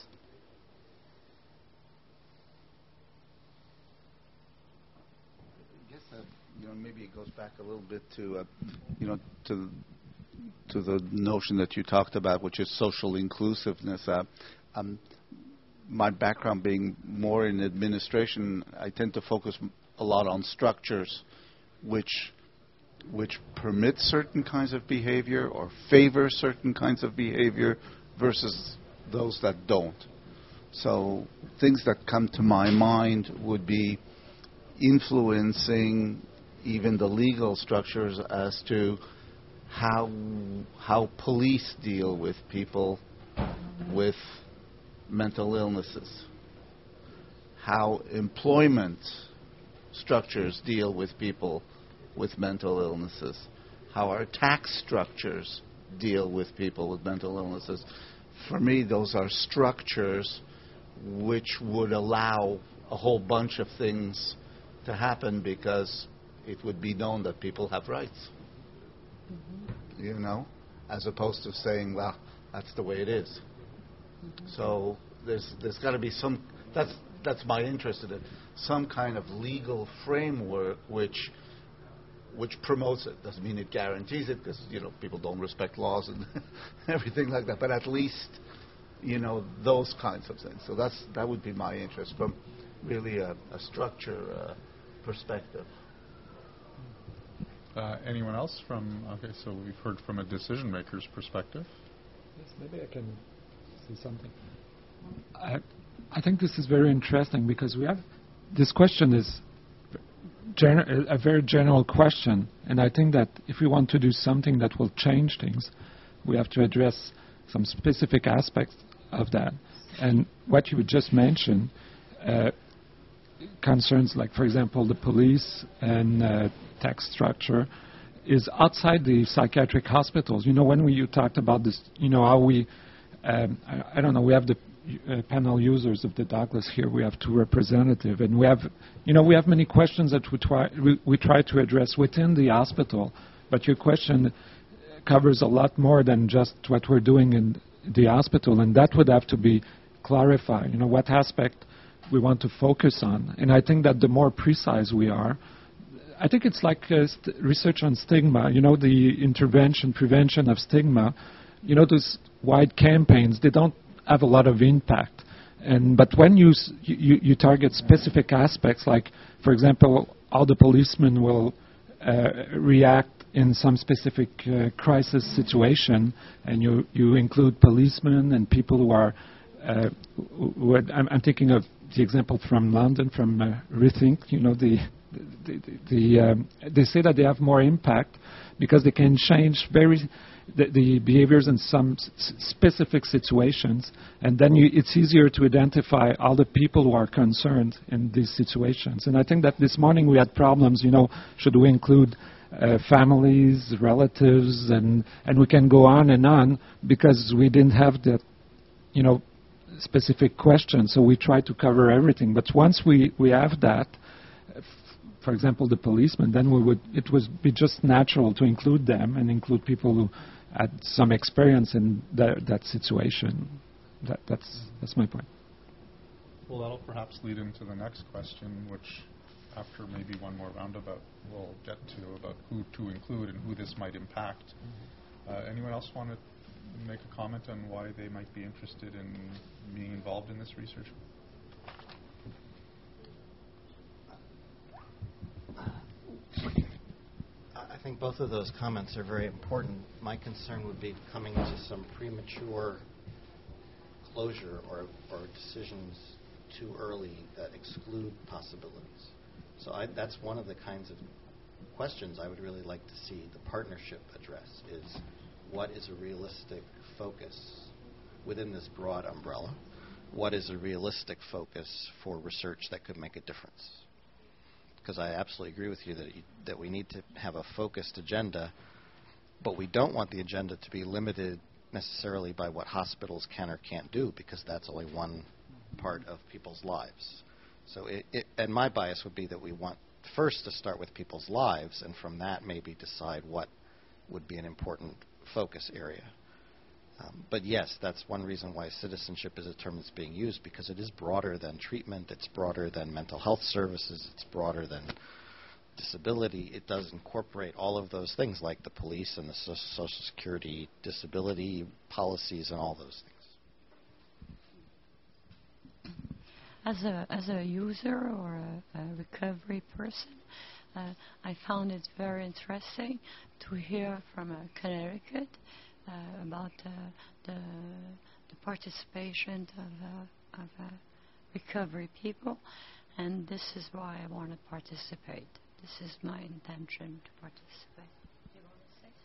I guess that, you know, maybe it goes back a little bit to, uh, you know, to to the notion that you talked about, which is social inclusiveness. Uh, um, my background being more in administration, I tend to focus a lot on structures which which permit certain kinds of behavior or favor certain kinds of behavior versus those that don't. So things that come to my mind would be influencing even the legal structures as to how how police deal with people with mental illnesses, how employment structures deal with people with mental illnesses, how our tax structures deal with people with mental illnesses. For me, those are structures which would allow a whole bunch of things to happen because it would be known that people have rights. Mm-hmm. You know, as opposed to saying, well, that's the way it is. Mm-hmm. So there's there's got to be some, that's that's my interest in it, some kind of legal framework which which promotes it. Doesn't mean it guarantees it, because, you know, people don't respect laws and everything like that, but at least, you know, those kinds of things. So that's that would be my interest from really a, a structure uh, perspective. Uh, anyone else from, okay, so we've heard from a decision maker's perspective. Yes, maybe I can say something. I, I think this is very interesting because we have, this question is gener- a very general question, and I think that if we want to do something that will change things, we have to address some specific aspects of that. And what you just mentioned, uh, concerns like, for example, the police and uh, tax structure is outside the psychiatric hospitals. You know, when we you talked about this, you know, how we, um, I, I don't know, we have the uh, panel users of the Douglas here. We have two representatives, and we have, you know, we have many questions that we try we, we try to address within the hospital. But your question covers a lot more than just what we're doing in the hospital, and that would have to be clarified. You know, what aspect we want to focus on. And I think that the more precise we are, I think it's like uh, st- research on stigma, you know, the intervention, prevention of stigma. You know, those wide campaigns, they don't have a lot of impact. And but when you, s- you, you target specific aspects, like, for example, how the policemen will uh, react in some specific uh, crisis situation, and you, you include policemen and people who are, uh, who are I'm, I'm thinking of the example from London, from uh, Rethink, you know, the, the, the, the um, they say that they have more impact because they can change very the, the behaviors in some s- specific situations, and then you, it's easier to identify all the people who are concerned in these situations. And I think that this morning we had problems, you know, should we include uh, families, relatives, and, and we can go on and on because we didn't have that, you know, specific question, so we try to cover everything. But once we, we have that, f- for example, the policemen, then we would it would be just natural to include them and include people who had some experience in that, that situation. That, that's that's my point. Well, that'll perhaps lead into the next question, which after maybe one more roundabout we'll get to, about who to include and who this might impact. Mm-hmm. Uh, anyone else want to make a comment on why they might be interested in being involved in this research? I think both of those comments are very important. My concern would be coming to some premature closure or, or decisions too early that exclude possibilities. So I, that's one of the kinds of questions I would really like to see the partnership address is what is a realistic focus within this broad umbrella? What is a realistic focus for research that could make a difference? Because I absolutely agree with you that, you that we need to have a focused agenda, but we don't want the agenda to be limited necessarily by what hospitals can or can't do, because that's only one part of people's lives. So, it, it, and my bias would be that we want first to start with people's lives, and from that maybe decide what would be an important focus area. Um, but yes, that's one reason why citizenship is a term that's being used, because it is broader than treatment, it's broader than mental health services, it's broader than disability. It does incorporate all of those things like the police and the so- Social Security disability policies and all those things. As a, as a user or a, a recovery person, uh, I found it very interesting to hear from uh, Connecticut uh, about uh, the, the participation of, uh, of uh, recovery people, and this is why I want to participate. This is my intention to participate. Do you want to say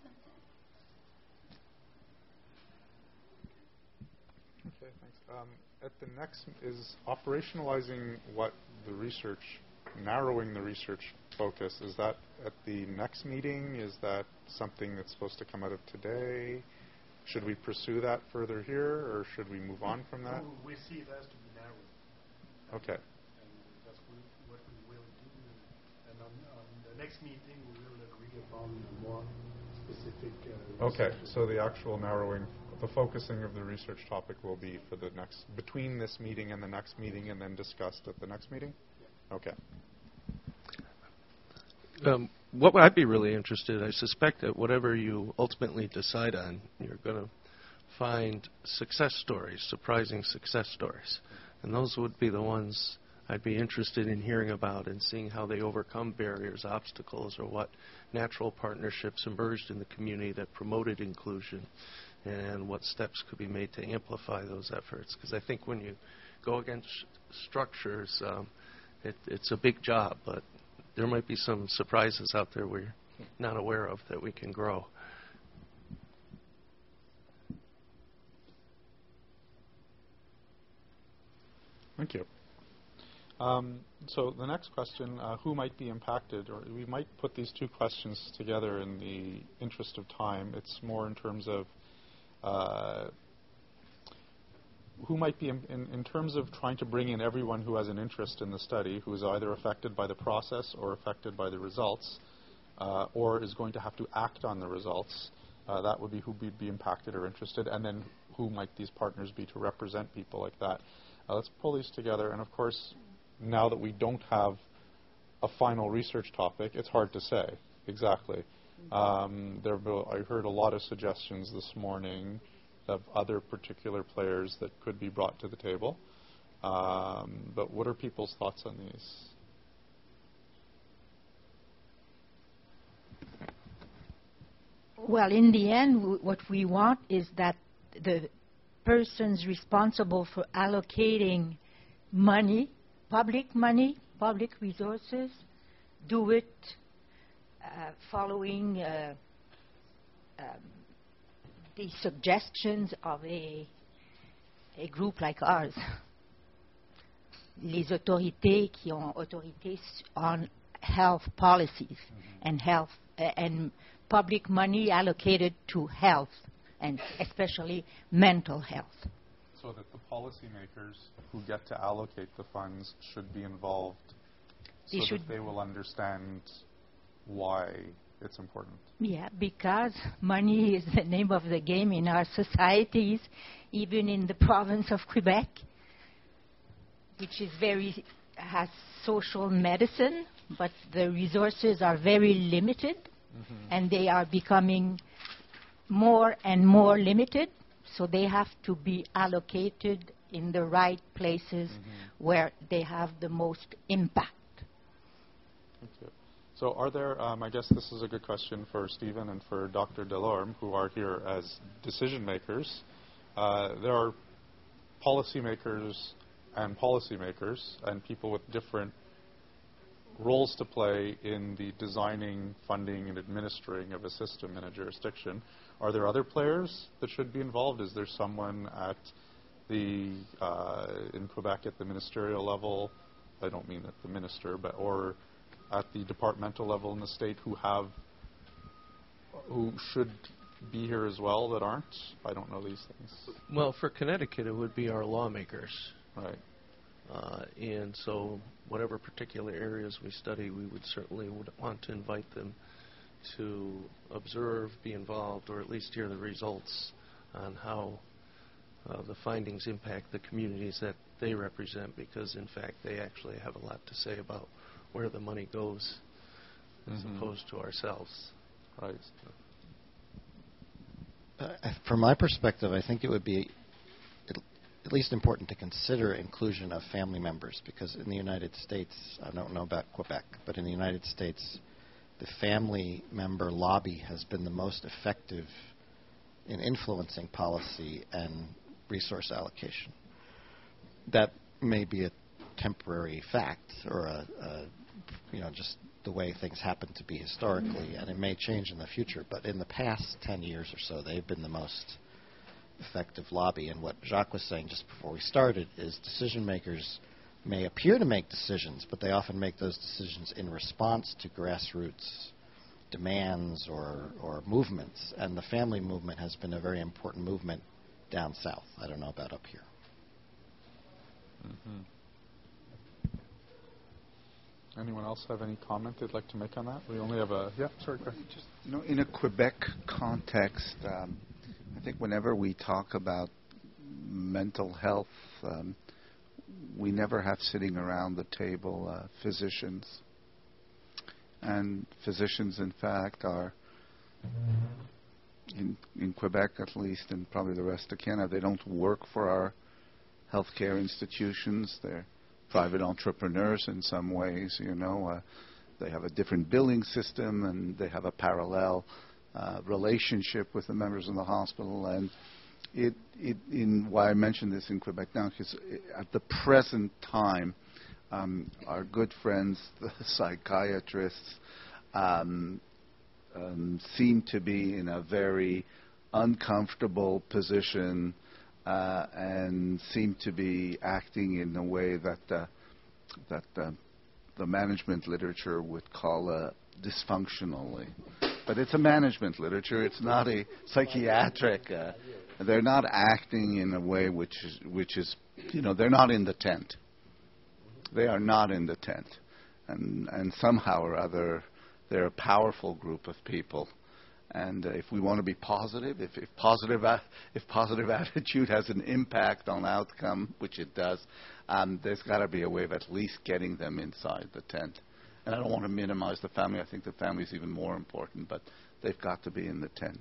something? Okay, thanks. Um, at the next is operationalizing what the research, narrowing the research focus. Is that at the next meeting? Is that something that's supposed to come out of today? Should we pursue that further here, or should we move on from that? We see it has to be narrowed. Okay. Next meeting we will agree upon a more specific uh, okay, so the actual narrowing, the focusing of the research topic will be for the next, between this meeting and the next meeting, and then discussed at the next meeting? Yeah. Okay. Um, what I'd be really interested, I suspect that whatever you ultimately decide on, you're going to find success stories, surprising success stories. And those would be the ones I'd be interested in hearing about and seeing how they overcome barriers, obstacles, or what natural partnerships emerged in the community that promoted inclusion, and what steps could be made to amplify those efforts. Because I think when you go against structures, um, it, it's a big job, but there might be some surprises out there we're not aware of that we can grow. Thank you. Um, so the next question, uh, who might be impacted? Or we might put these two questions together in the interest of time. It's more in terms of uh, who might be, in, in, in terms of trying to bring in everyone who has an interest in the study, who is either affected by the process or affected by the results, uh, or is going to have to act on the results. Uh, that would be who would be impacted or interested, and then who might these partners be to represent people like that. Uh, let's pull these together, and of course, now that we don't have a final research topic, it's hard to say exactly. Um, there, I heard a lot of suggestions this morning of other particular players that could be brought to the table. Um, but what are people's thoughts on these? Well, in the end, w- what we want is that the persons responsible for allocating money, public money, public resources, do it uh, following uh, um, the suggestions of a, a group like ours. Les autorités qui ont autorité on health policies mm-hmm. and health uh, and public money allocated to health, and especially mental health. So that the policymakers who get to allocate the funds should be involved, so they that they will understand why it's important. Yeah, because money is the name of the game in our societies, even in the province of Quebec, which is very has social medicine, but the resources are very limited, mm-hmm. and they are becoming more and more limited. So they have to be allocated in the right places mm-hmm. where they have the most impact. Thank you. So are there, um, I guess this is a good question for Stephen and for Doctor Delorme, who are here as decision makers. Uh, there are policymakers and policymakers and people with different roles to play in the designing, funding, and administering of a system in a jurisdiction. Are there other players that should be involved? Is there someone at the uh, in Quebec at the ministerial level? I don't mean at the minister, but or at the departmental level in the state who have who should be here as well that aren't? I don't know these things. Well, for Connecticut, it would be our lawmakers. Right. Uh, and so whatever particular areas we study, we would certainly would want to invite them to observe, be involved, or at least hear the results on how uh, the findings impact the communities that they represent, because in fact they actually have a lot to say about where the money goes as mm-hmm. opposed to ourselves. Right. Uh, from my perspective, I think it would be at least important to consider inclusion of family members, because in the United States, I don't know about Quebec, but in the United States, the family member lobby has been the most effective in influencing policy and resource allocation. That may be a temporary fact, or a, a you know just the way things happen to be historically, and it may change in the future. But in the past ten years or so, they've been the most effective lobby. And what Jacques was saying just before we started is decision makers may appear to make decisions, but they often make those decisions in response to grassroots demands or, or movements. And the family movement has been a very important movement down south. I don't know about up here. Mm-hmm. Anyone else have any comment they'd like to make on that? We only have a... Yeah, sorry, go ahead. Just, you know, in a Quebec context, um, I think whenever we talk about mental health, um, we never have sitting around the table uh, physicians. And physicians, in fact, are, in, in Quebec at least, and probably the rest of Canada, they don't work for our healthcare institutions. They're private entrepreneurs in some ways, you know. Uh, they have a different billing system, and they have a parallel uh, relationship with the members of the hospital. And it, it, in why I mention this in Quebec now, because at the present time, um, our good friends, the psychiatrists, um, um, seem to be in a very uncomfortable position uh, and seem to be acting in a way that uh, that uh, the management literature would call uh, dysfunctionally. But it's a management literature. It's not a psychiatric. Uh, they're not acting in a way which is, which is, you know, they're not in the tent. They are not in the tent. And, and somehow or other, they're a powerful group of people. And uh, if we want to be positive, if, if positive a- if positive attitude has an impact on outcome, which it does, um, there's got to be a way of at least getting them inside the tent. And I don't want to minimize the family. I think the family is even more important, but they've got to be in the tent.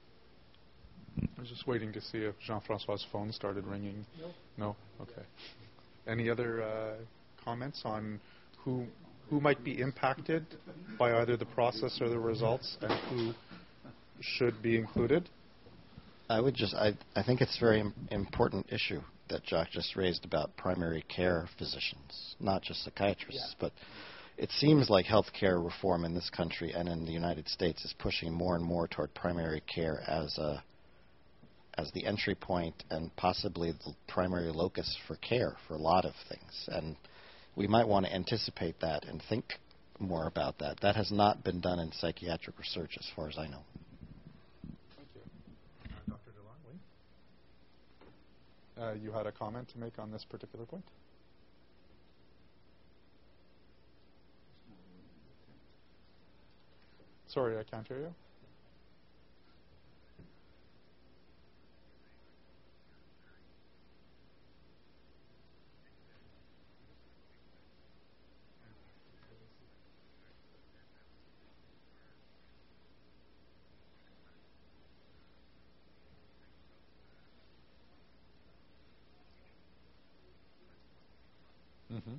I was just waiting to see if Jean-Francois's phone started ringing. No. No? Okay. Any other uh, comments on who who might be impacted by either the process or the results, and who should be included? I would just, I, I think it's a very im- important issue that Jacques just raised about primary care physicians, not just psychiatrists, yeah. but it seems like healthcare reform in this country and in the United States is pushing more and more toward primary care as a as the entry point and possibly the primary locus for care for a lot of things. And we might want to anticipate that and think more about that. That has not been done in psychiatric research as far as I know. Thank you. Uh, Doctor DeLong, uh, you had a comment to make on this particular point? Sorry, I can't hear you. Mm-hmm.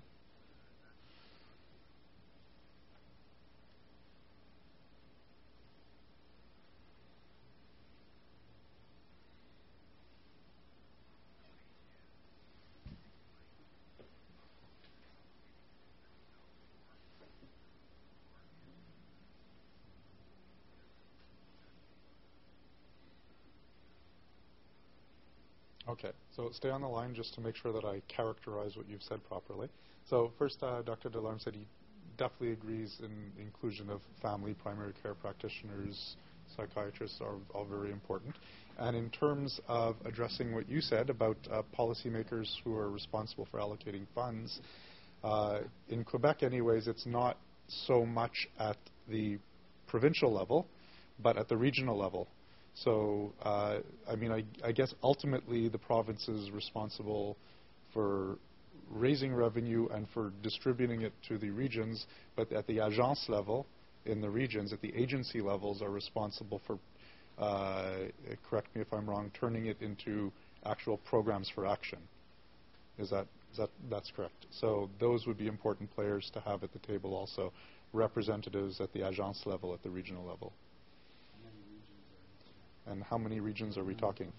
Okay, so stay on the line just to make sure that I characterize what you've said properly. So first, uh, Doctor Delarme said he definitely agrees in the inclusion of family, primary care practitioners, psychiatrists are all very important. And in terms of addressing what you said about uh, policymakers who are responsible for allocating funds, uh, in Quebec anyways, it's not so much at the provincial level, but at the regional level. So, uh, I mean, I, I guess ultimately the province is responsible for raising revenue and for distributing it to the regions, but at the agence level in the regions, at the agency levels, are responsible for, uh, correct me if I'm wrong, turning it into actual programs for action. Is that, is that, that's correct. So those would be important players to have at the table also, representatives at the agence level, at the regional level. And how many regions are we talking?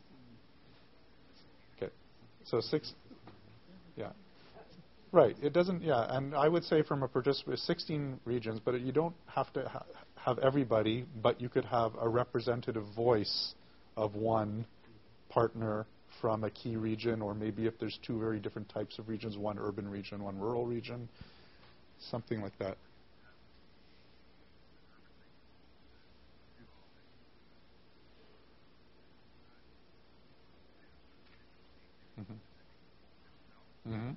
Okay, so six, yeah. Right, it doesn't, yeah, and I would say from a participant, sixteen regions, but you don't have to ha have everybody, but you could have a representative voice of one partner from a key region, or maybe if there's two very different types of regions, one urban region, one rural region, something like that. Mm-hmm. Mm-hmm.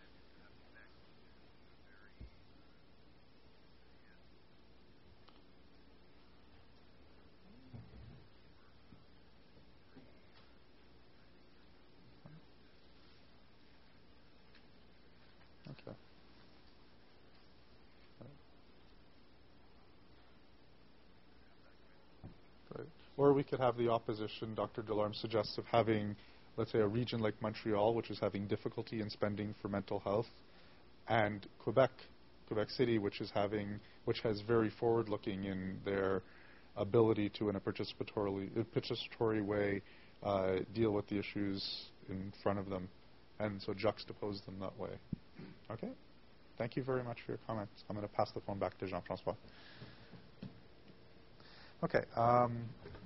Okay. Right. Or we could have the opposition, Doctor Delarme suggests, of having, let's say, a region like Montreal, which is having difficulty in spending for mental health, and Quebec, Quebec City, which is having, which has very forward-looking in their ability to, in a participatory, participatory way, uh, deal with the issues in front of them, and so juxtapose them that way. Okay? Thank you very much for your comments. I'm going to pass the phone back to Jean-François. Okay. Um,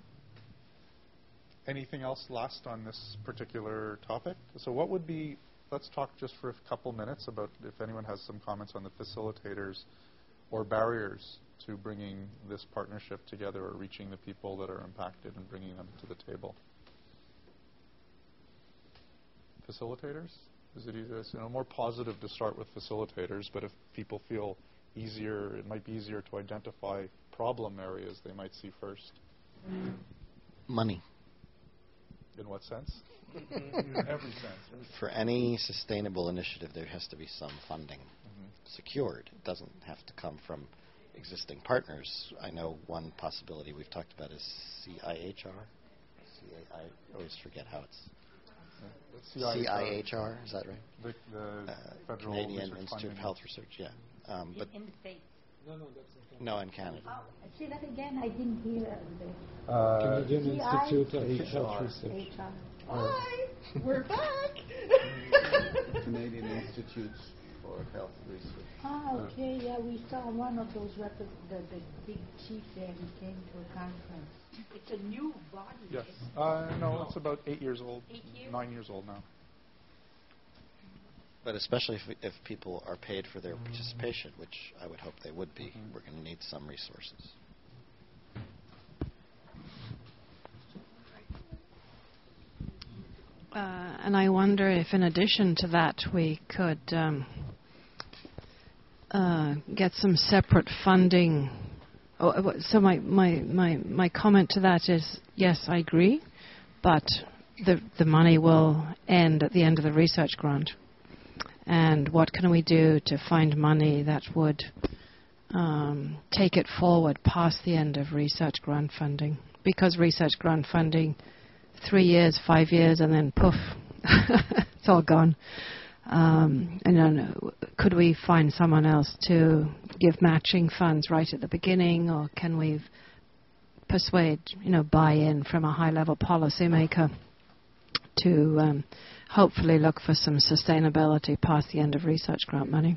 anything else last on this particular topic? So what would be, let's talk just for a couple minutes about if anyone has some comments on the facilitators or barriers to bringing this partnership together or reaching the people that are impacted and bringing them to the table. Facilitators? Is it easier, you know, more positive to start with facilitators, but if people feel easier, it might be easier to identify problem areas they might see first. Money. In what sense? In every sense. For any sustainable initiative, there has to be some funding mm-hmm. secured. It doesn't have to come from existing partners. I know one possibility we've talked about is C I H R. C A I always forget how it's. Yeah. C I H R, is that right? The, the uh, Federal Canadian Research Institute of Health Research, yeah. Um, in, but in the States. No, no, that's in Canada. No, in Canada. Oh, say that again. I didn't hear the uh, Canadian Institute of Health Research. H R. Hi, we're back. Canadian Institutes for Health Research. Ah, okay. Yeah, we saw one of those rep- the, the big chief there. He came to a conference. It's a new body. Yes. Uh, no, it's about eight years old. Eight years? Nine years old now. But especially if, if people are paid for their participation, which I would hope they would be, mm-hmm. we're going to need some resources. Uh, and I wonder if, in addition to that, we could um, uh, get some separate funding. Oh, so my, my, my, my comment to that is, yes, I agree, but the the money will end at the end of the research grant. And what can we do to find money that would um, take it forward past the end of research grant funding? Because research grant funding, three years, five years, and then poof, it's all gone. Um, and then could we find someone else to give matching funds right at the beginning, or can we persuade, you know, buy-in from a high-level policymaker to um, hopefully look for some sustainability past the end of research grant money?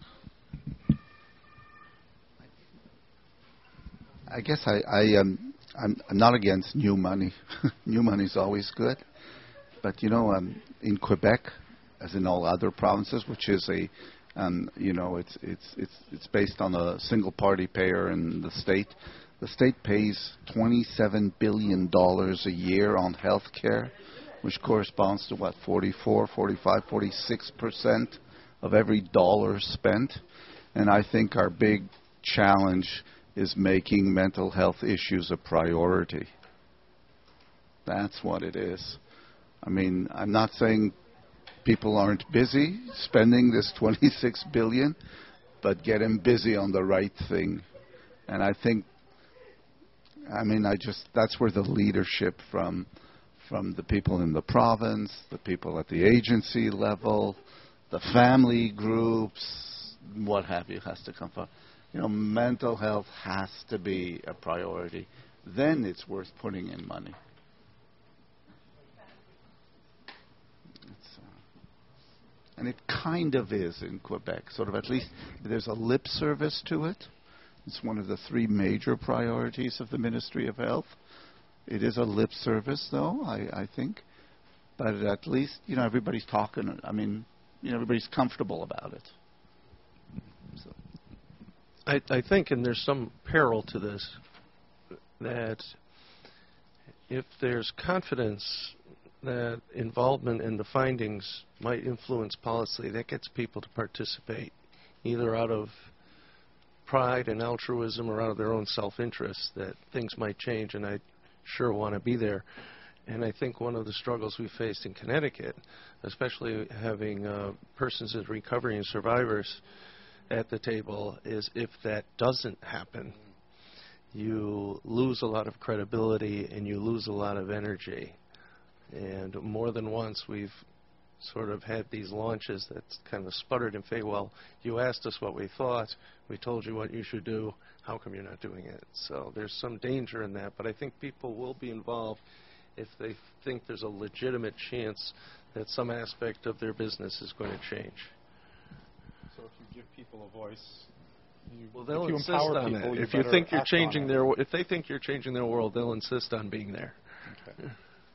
I guess I I, um, I'm, I'm not against new money. New money is always good. But, you know, um, in Quebec, as in all other provinces, which is a, um, you know, it's, it's, it's, it's based on a single party payer in the state. The state pays twenty-seven billion dollars a year on health care, which corresponds to, what, forty-four, forty-five, forty-six percent of every dollar spent. And I think our big challenge is making mental health issues a priority. That's what it is. I mean, I'm not saying people aren't busy spending this twenty-six billion dollars, but get them busy on the right thing. And I think, I mean, I just, that's where the leadership from, from the people in the province, the people at the agency level, the family groups, what have you, has to come from. You know, mental health has to be a priority. Then it's worth putting in money. It's, uh, and it kind of is in Quebec. Sort of, at least there's a lip service to it. It's one of the three major priorities of the Ministry of Health. It is a lip service, though, I, I think. But at least, you know, everybody's talking. I mean, you know, everybody's comfortable about it. So. I, I think, and there's some peril to this, that if there's confidence that involvement in the findings might influence policy, that gets people to participate, either out of pride and altruism or out of their own self-interest, that things might change, and I sure want to be there. And I think one of the struggles we faced in Connecticut, especially having uh, persons in recovery and survivors at the table, is if that doesn't happen, you lose a lot of credibility and you lose a lot of energy. And more than once we've sort of had these launches that kind of sputtered and failed. Well, you asked us what we thought. We told you what you should do. How come you're not doing it? So there's some danger in that. But I think people will be involved if they think there's a legitimate chance that some aspect of their business is going to change. So if you give people a voice, you, well, they'll if you insist empower on people, that. you If you better think you're act on changing it. their, if they think you're changing their world, they'll insist on being there. Okay.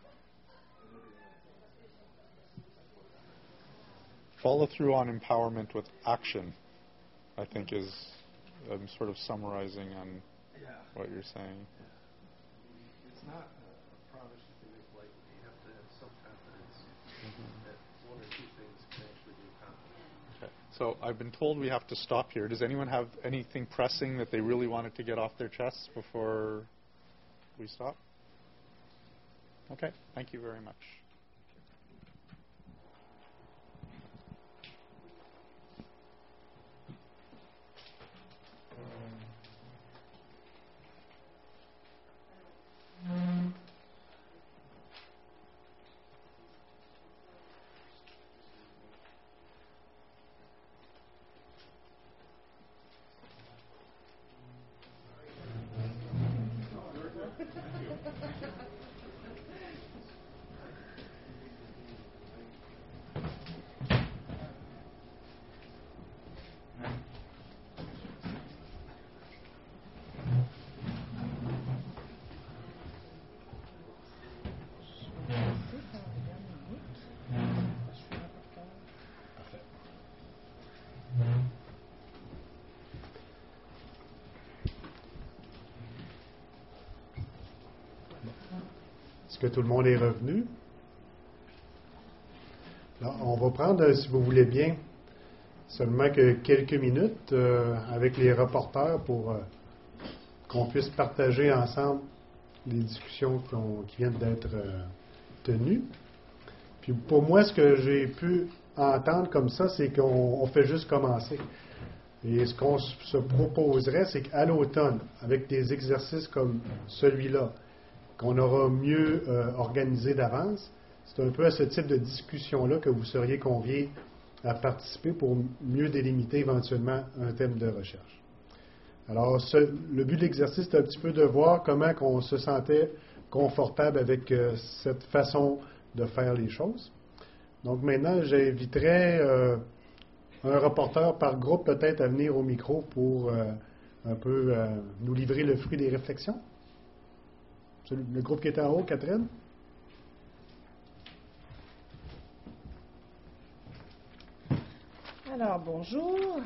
Follow through on empowerment with action, I think, is I'm sort of summarizing on yeah. what you're saying. It's not a promise you can make lightly. You have to have some confidence mm-hmm. that one or two things can actually be accomplished. Okay. So I've been told we have to stop here. Does anyone have anything pressing that they really wanted to get off their chests before we stop? Okay. Thank you very much. Est-ce que tout le monde est revenu? Alors, on va prendre, si vous voulez bien, seulement que quelques minutes euh, avec les reporters pour euh, qu'on puisse partager ensemble les discussions qui, ont, qui viennent d'être euh, tenues. Puis pour moi, ce que j'ai pu entendre comme ça, c'est qu'on on fait juste commencer. Et ce qu'on se proposerait, c'est qu'à l'automne, avec des exercices comme celui-là, qu'on aura mieux euh, organisé d'avance, c'est un peu à ce type de discussion-là que vous seriez conviés à participer pour mieux délimiter éventuellement un thème de recherche. Alors, ce, le but de l'exercice, c'est un petit peu de voir comment on se sentait confortable avec euh, cette façon de faire les choses. Donc maintenant, j'inviterai euh, un reporter par groupe peut-être à venir au micro pour euh, un peu euh, nous livrer le fruit des réflexions. Le groupe qui était en haut, Catherine? Alors, bonjour.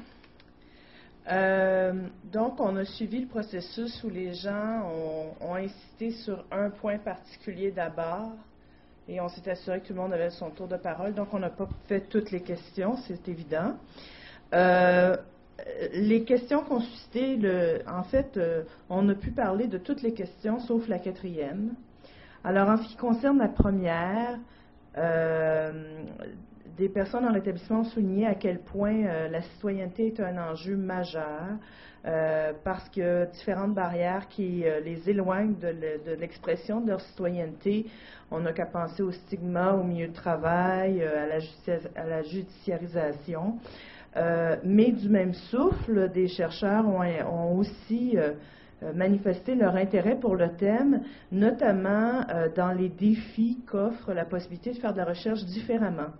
Euh, donc, on a suivi le processus où les gens ont, ont insisté sur un point particulier d'abord et on s'est assuré que tout le monde avait son tour de parole. Donc, on n'a pas fait toutes les questions, c'est évident. Euh, les questions qu'on suscitait, le, en fait, euh, on a pu parler de toutes les questions sauf la quatrième. Alors, en ce qui concerne la première, euh, des personnes en rétablissement ont souligné à quel point euh, la citoyenneté est un enjeu majeur euh, parce que différentes barrières qui euh, les éloignent de, le, de l'expression de leur citoyenneté. On n'a qu'à penser au stigma, au milieu de travail, euh, à, la judici- à la judiciarisation. Euh, mais du même souffle, des chercheurs ont, ont aussi euh, manifesté leur intérêt pour le thème, notamment euh, dans les défis qu'offre la possibilité de faire de la recherche différemment.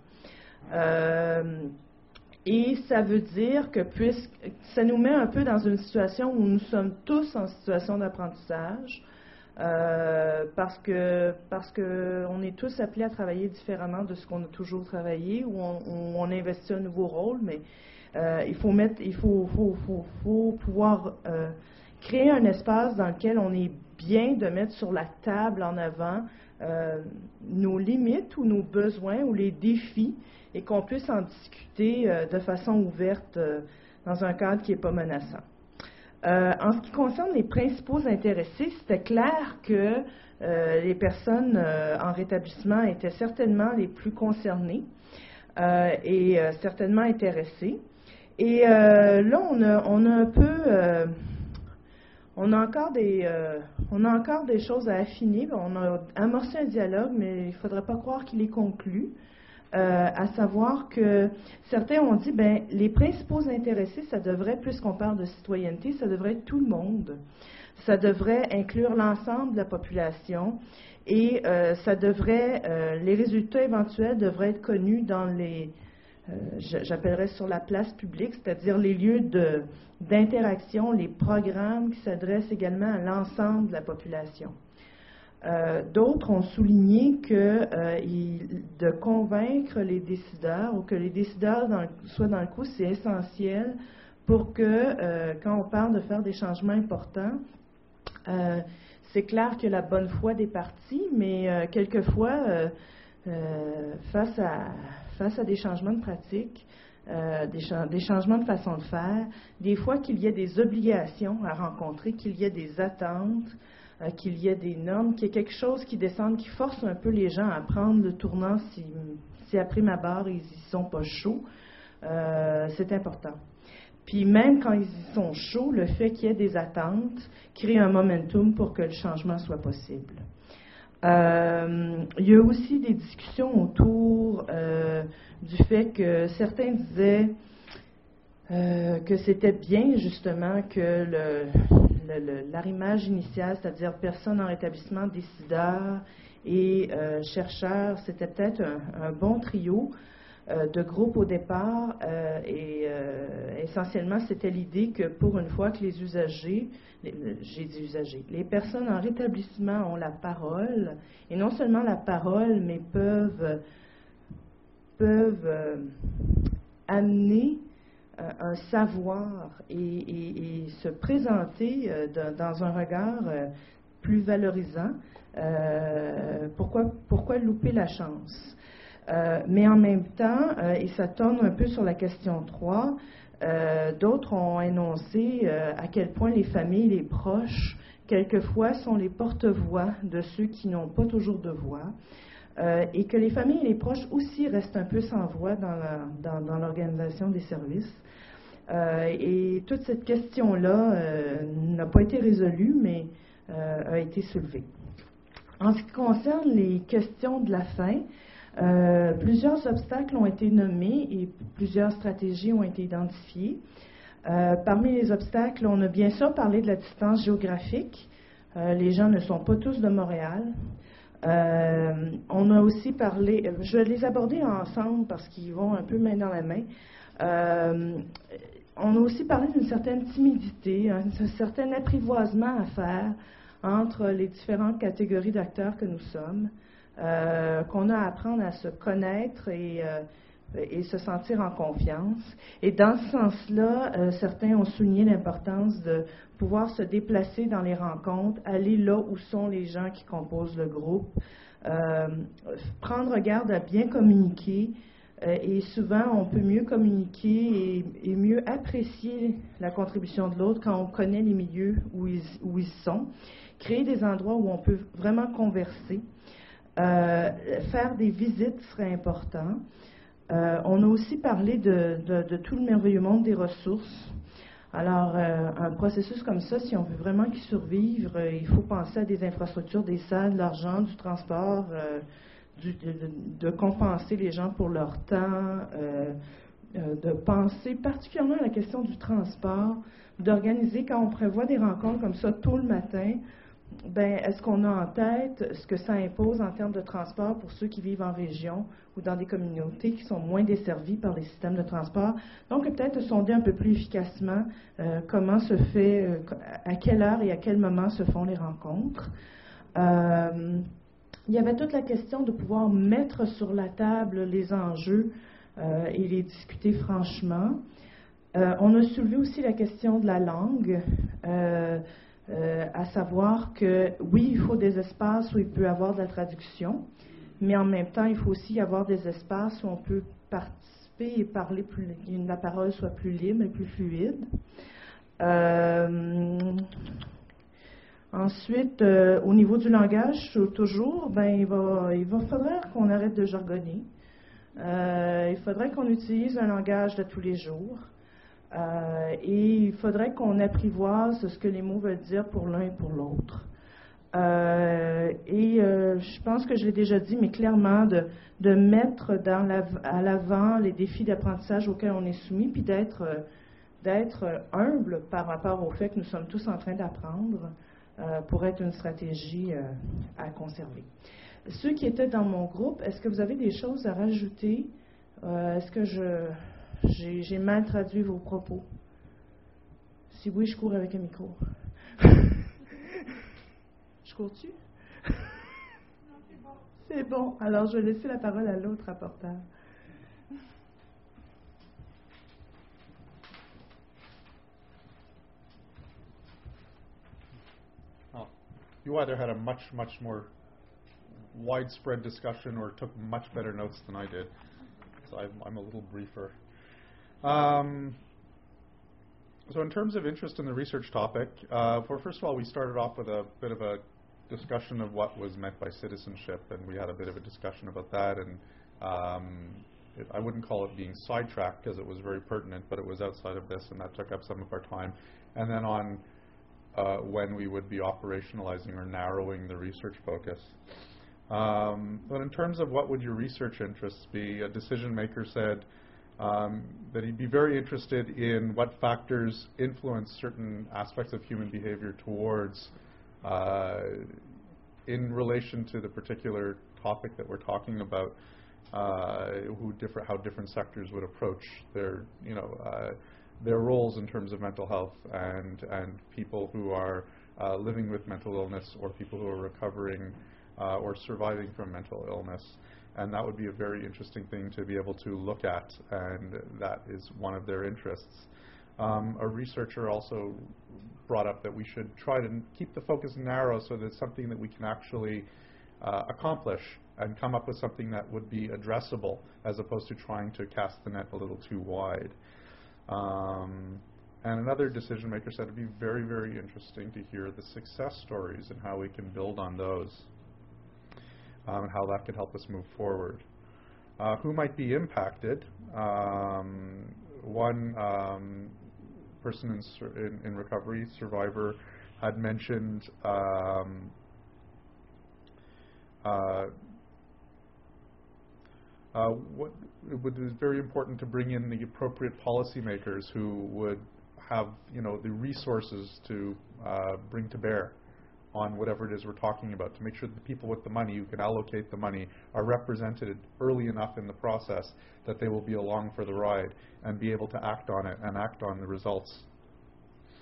Euh, et ça veut dire que puisque ça nous met un peu dans une situation où nous sommes tous en situation d'apprentissage, euh, parce que parce que on est tous appelés à travailler différemment de ce qu'on a toujours travaillé, où on, où on investit un nouveau rôle, mais euh, il faut mettre, il faut, faut, faut, faut pouvoir euh, créer un espace dans lequel on est bien de mettre sur la table en avant euh, nos limites ou nos besoins ou les défis et qu'on puisse en discuter euh, de façon ouverte euh, dans un cadre qui n'est pas menaçant. Euh, en ce qui concerne les principaux intéressés, c'était clair que euh, les personnes euh, en rétablissement étaient certainement les plus concernées euh, et euh, certainement intéressées. Et euh, là, on a, on a un peu... Euh, On a, encore des, euh, on a encore des choses à affiner. On a amorcé un dialogue, mais il ne faudrait pas croire qu'il est conclu. Euh, à savoir que certains ont dit, ben, les principaux intéressés, ça devrait, puisqu'on parle de citoyenneté, ça devrait être tout le monde. Ça devrait inclure l'ensemble de la population et euh, ça devrait, euh, les résultats éventuels devraient être connus dans les, euh, j'appellerais sur la place publique, c'est-à-dire les lieux de d'interaction, les programmes qui s'adressent également à l'ensemble de la population. Euh, d'autres ont souligné que euh, il, de convaincre les décideurs ou que les décideurs dans, soient dans le coup, c'est essentiel pour que, euh, quand on parle de faire des changements importants, euh, c'est clair que la bonne foi des partis, mais euh, quelquefois, euh, euh, face à, face à des changements de pratique, Euh, des, cha- des changements de façon de faire, des fois qu'il y ait des obligations à rencontrer, qu'il y ait des attentes, euh, qu'il y ait des normes, qu'il y ait quelque chose qui descende, qui force un peu les gens à prendre le tournant si, si après ma barre, ils y sont pas chauds. Euh, c'est important. Puis même quand ils y sont chauds, le fait qu'il y ait des attentes crée un momentum pour que le changement soit possible. Euh, il y a aussi des discussions autour euh, du fait que certains disaient euh, que c'était bien justement que le, le, le, l'arrimage initial, c'est-à-dire personnes en rétablissement, décideurs et euh, chercheurs, c'était peut-être un, un bon trio euh, de groupe au départ euh, et euh, essentiellement c'était l'idée que pour une fois que les usagers, les, j'ai dit usagers, les personnes en rétablissement ont la parole et non seulement la parole mais peuvent peuvent euh, amener euh, un savoir et, et, et se présenter euh, de, dans un regard euh, plus valorisant. Euh, pourquoi, pourquoi louper la chance? Euh, mais en même temps, euh, et ça tourne un peu sur la question trois, euh, d'autres ont énoncé euh, à quel point les familles, les proches, quelquefois sont les porte-voix de ceux qui n'ont pas toujours de voix. Euh, et que les familles et les proches aussi restent un peu sans voix dans, la, dans, dans l'organisation des services. Euh, et toute cette question-là euh, n'a pas été résolue, mais euh, a été soulevée. En ce qui concerne les questions de la fin, euh, plusieurs obstacles ont été nommés et plusieurs stratégies ont été identifiées. Euh, parmi les obstacles, on a bien sûr parlé de la distance géographique. Euh, les gens ne sont pas tous de Montréal. Euh, on a aussi parlé, je vais les aborder ensemble parce qu'ils vont un peu main dans la main. Euh, on a aussi parlé d'une certaine timidité, un, un certain apprivoisement à faire entre les différentes catégories d'acteurs que nous sommes, euh, qu'on a à apprendre à se connaître et, euh, et se sentir en confiance. Et dans ce sens-là, euh, certains ont souligné l'importance de pouvoir se déplacer dans les rencontres, aller là où sont les gens qui composent le groupe, euh, prendre garde à bien communiquer. Euh, et souvent, on peut mieux communiquer et, et mieux apprécier la contribution de l'autre quand on connaît les milieux où ils, où ils sont. Créer des endroits où on peut vraiment converser. Euh, faire des visites serait important. Euh, on a aussi parlé de, de, de tout le merveilleux monde des ressources. Alors, euh, un processus comme ça, si on veut vraiment qu'il survive, euh, il faut penser à des infrastructures, des salles, de l'argent, du transport, euh, du, de, de, de compenser les gens pour leur temps, euh, euh, de penser particulièrement à la question du transport, d'organiser, quand on prévoit des rencontres comme ça tôt le matin, ben, est-ce qu'on a en tête ce que ça impose en termes de transport pour ceux qui vivent en région ou dans des communautés qui sont moins desservies par les systèmes de transport? Donc, peut-être sonder un peu plus efficacement euh, comment se fait, euh, à quelle heure et à quel moment se font les rencontres. Euh, il y avait toute la question de pouvoir mettre sur la table les enjeux euh, et les discuter franchement. Euh, on a soulevé aussi la question de la langue. Euh, Euh, à savoir que, oui, il faut des espaces où il peut y avoir de la traduction, mais en même temps, il faut aussi avoir des espaces où on peut participer et parler plus, que la parole soit plus libre et plus fluide. Euh, ensuite, euh, au niveau du langage, toujours, ben, il va, il va faudrait qu'on arrête de jargonner. Euh, il faudrait qu'on utilise un langage de tous les jours. Euh, et il faudrait qu'on apprivoise ce que les mots veulent dire pour l'un et pour l'autre. Euh, et euh, je pense que je l'ai déjà dit, mais clairement, de, de mettre dans la, à l'avant les défis d'apprentissage auxquels on est soumis, puis d'être, euh, d'être humble par rapport au fait que nous sommes tous en train d'apprendre euh, pour être une stratégie euh, à conserver. Ceux qui étaient dans mon groupe, est-ce que vous avez des choses à rajouter? Euh, est-ce que je... J'ai, j'ai mal traduit vos propos. Si oui, je cours avec un micro. Je cours-tu? Non, c'est bon. C'est bon. Alors, je vais laisser la parole à l'autre rapporteur. Oh, you either had a much, much more widespread discussion or took much better notes than I did. So I'm, I'm a little briefer. Um, so in terms of interest in the research topic, uh, for first of all, we started off with a bit of a discussion of what was meant by citizenship, and we had a bit of a discussion about that, and um, it, I wouldn't call it being sidetracked because it was very pertinent, but it was outside of this, and that took up some of our time. And then on uh, when we would be operationalizing or narrowing the research focus. Um, but in terms of what would your research interests be, a decision maker said Um, that he'd be very interested in what factors influence certain aspects of human behavior towards, uh, in relation to the particular topic that we're talking about, uh, who differ, how different sectors would approach their, you know, uh, their roles in terms of mental health and and people who are uh, living with mental illness or people who are recovering uh, or surviving from mental illness. And that would be a very interesting thing to be able to look at, and that is one of their interests. Um, a researcher also brought up that we should try to keep the focus narrow so that it's something that we can actually uh, accomplish and come up with something that would be addressable as opposed to trying to cast the net a little too wide. Um, and another decision maker said it would be very, very interesting to hear the success stories and how we can build on those. Um, and how that could help us move forward. Uh, who might be impacted? Um, one um, person in, sur- in, in recovery, survivor, had mentioned um, uh, uh, what it would, is very important to bring in the appropriate policymakers who would have, you know, the resources to uh, bring to bear on whatever it is we're talking about, to make sure that the people with the money who can allocate the money are represented early enough in the process that they will be along for the ride and be able to act on it and act on the results.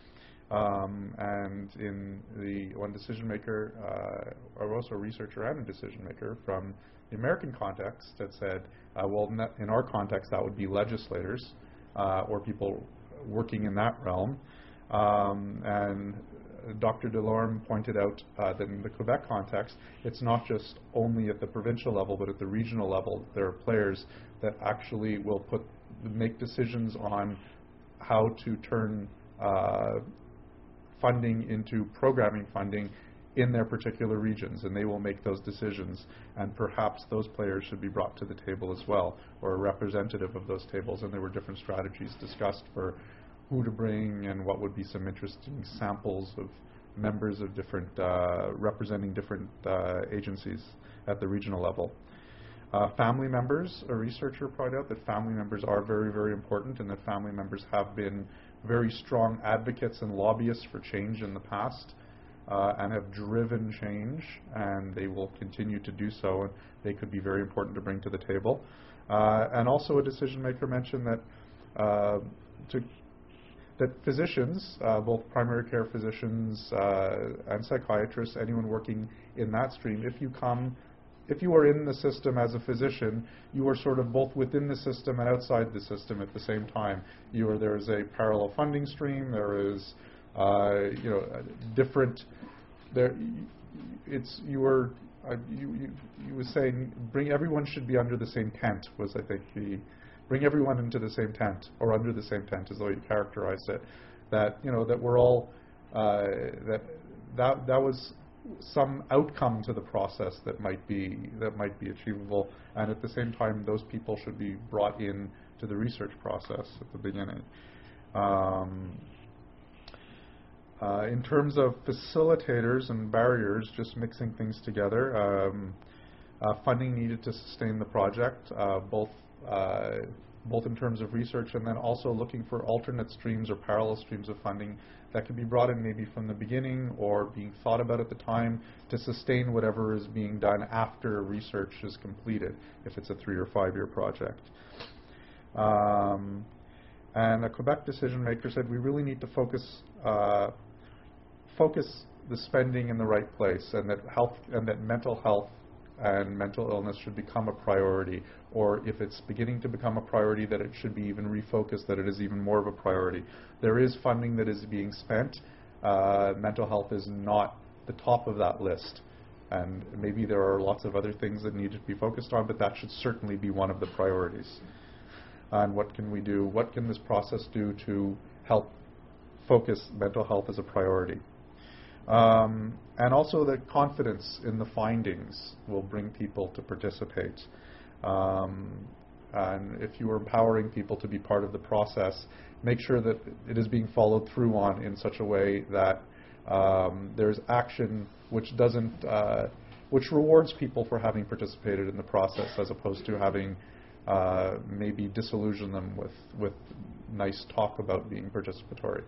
Um, and in the one decision maker, uh, or also a researcher and a decision maker from the American context had said, uh, well, in our context, that would be legislators uh, or people working in that realm. Um, and Doctor Delorme pointed out uh, that in the Quebec context, it's not just only at the provincial level, but at the regional level, there are players that actually will put make decisions on how to turn uh, funding into programming funding in their particular regions, and they will make those decisions, and perhaps those players should be brought to the table as well, or a representative of those tables, and there were different strategies discussed for who to bring and what would be some interesting samples of members of different, uh, representing different uh, agencies at the regional level. Uh, family members, a researcher pointed out that family members are very, very important, and that family members have been very strong advocates and lobbyists for change in the past uh, and have driven change, and they will continue to do so, and they could be very important to bring to the table. Uh, and also a decision maker mentioned that uh, to that physicians, uh, both primary care physicians uh, and psychiatrists, anyone working in that stream, if you come If you are in the system as a physician, you are sort of both within the system and outside the system at the same time. You are, there is a parallel funding stream. There is, uh, you know, different. There, it's you were uh, you, you you were saying bring everyone should be under the same tent was I think the bring everyone into the same tent or under the same tent is the way you characterized it. That you know that we're all uh, that that that was some outcome to the process that might be that might be achievable, and at the same time, those people should be brought in to the research process at the beginning. Um, uh, in terms of facilitators and barriers, just mixing things together, um, uh, funding needed to sustain the project, uh, both uh, both in terms of research and then also looking for alternate streams or parallel streams of funding that can be brought in maybe from the beginning or being thought about at the time to sustain whatever is being done after research is completed, if it's a three or five year project. Um, and a Quebec decision maker said we really need to focus uh, focus the spending in the right place, and that health and that mental health and mental illness should become a priority, or if it's beginning to become a priority, that it should be even refocused, that it is even more of a priority. There is funding that is being spent. Uh, mental health is not the top of that list, and maybe there are lots of other things that need to be focused on, but that should certainly be one of the priorities. And what can we do? What can this process do to help focus mental health as a priority? Um, and also that confidence in the findings will bring people to participate. Um, and if you are empowering people to be part of the process, make sure that it is being followed through on in such a way that um, there's action which doesn't, uh, which rewards people for having participated in the process, as opposed to having uh, maybe disillusion them with, with nice talk about being participatory.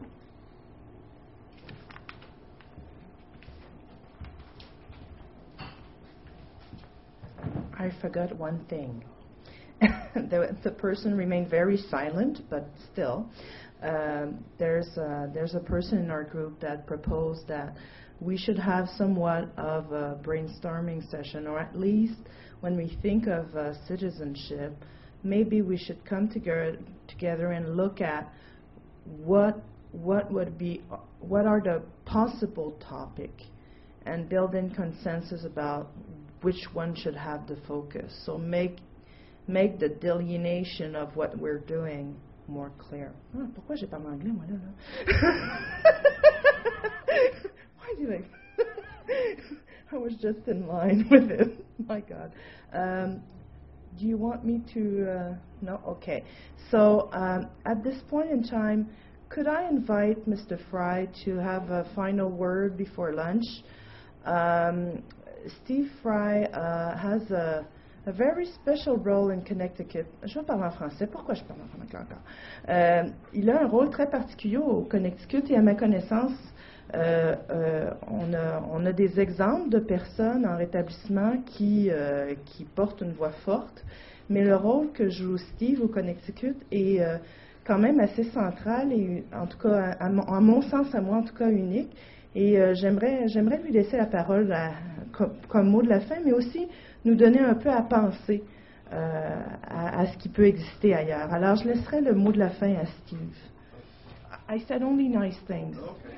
I forgot one thing. the, the person remained very silent, but still, um, there's a, there's a person in our group that proposed that we should have somewhat of a brainstorming session, or at least when we think of uh, citizenship, maybe we should come together together and look at what what would be what are the possible topic, and build in consensus about which one should have the focus. So make make the delineation of what we're doing more clear. Ah, pourquoi j'ai pas l'anglais, moi, là, là? Why did I? I was just in line with it. My God. Um, do you want me to? Uh, no? Okay. So um, at this point in time, could I invite Mister Fry to have a final word before lunch? Um, Steve Fry uh, has a, a very special role in Connecticut. Je vais parler en français. Pourquoi je parle en français encore? Euh, il a un rôle très particulier au Connecticut et à ma connaissance, euh, euh, on, a, on a des exemples de personnes en rétablissement qui, euh, qui portent une voix forte, mais le rôle que joue Steve au Connecticut est euh, quand même assez central et en tout cas, à mon, à mon sens, à moi en tout cas, unique. Et euh, j'aimerais, j'aimerais lui laisser la parole à, comme, comme mot de la fin, mais aussi nous donner un peu à penser euh, à, à ce qui peut exister ailleurs. Alors, je laisserai le mot de la fin à Steve. I said only nice things.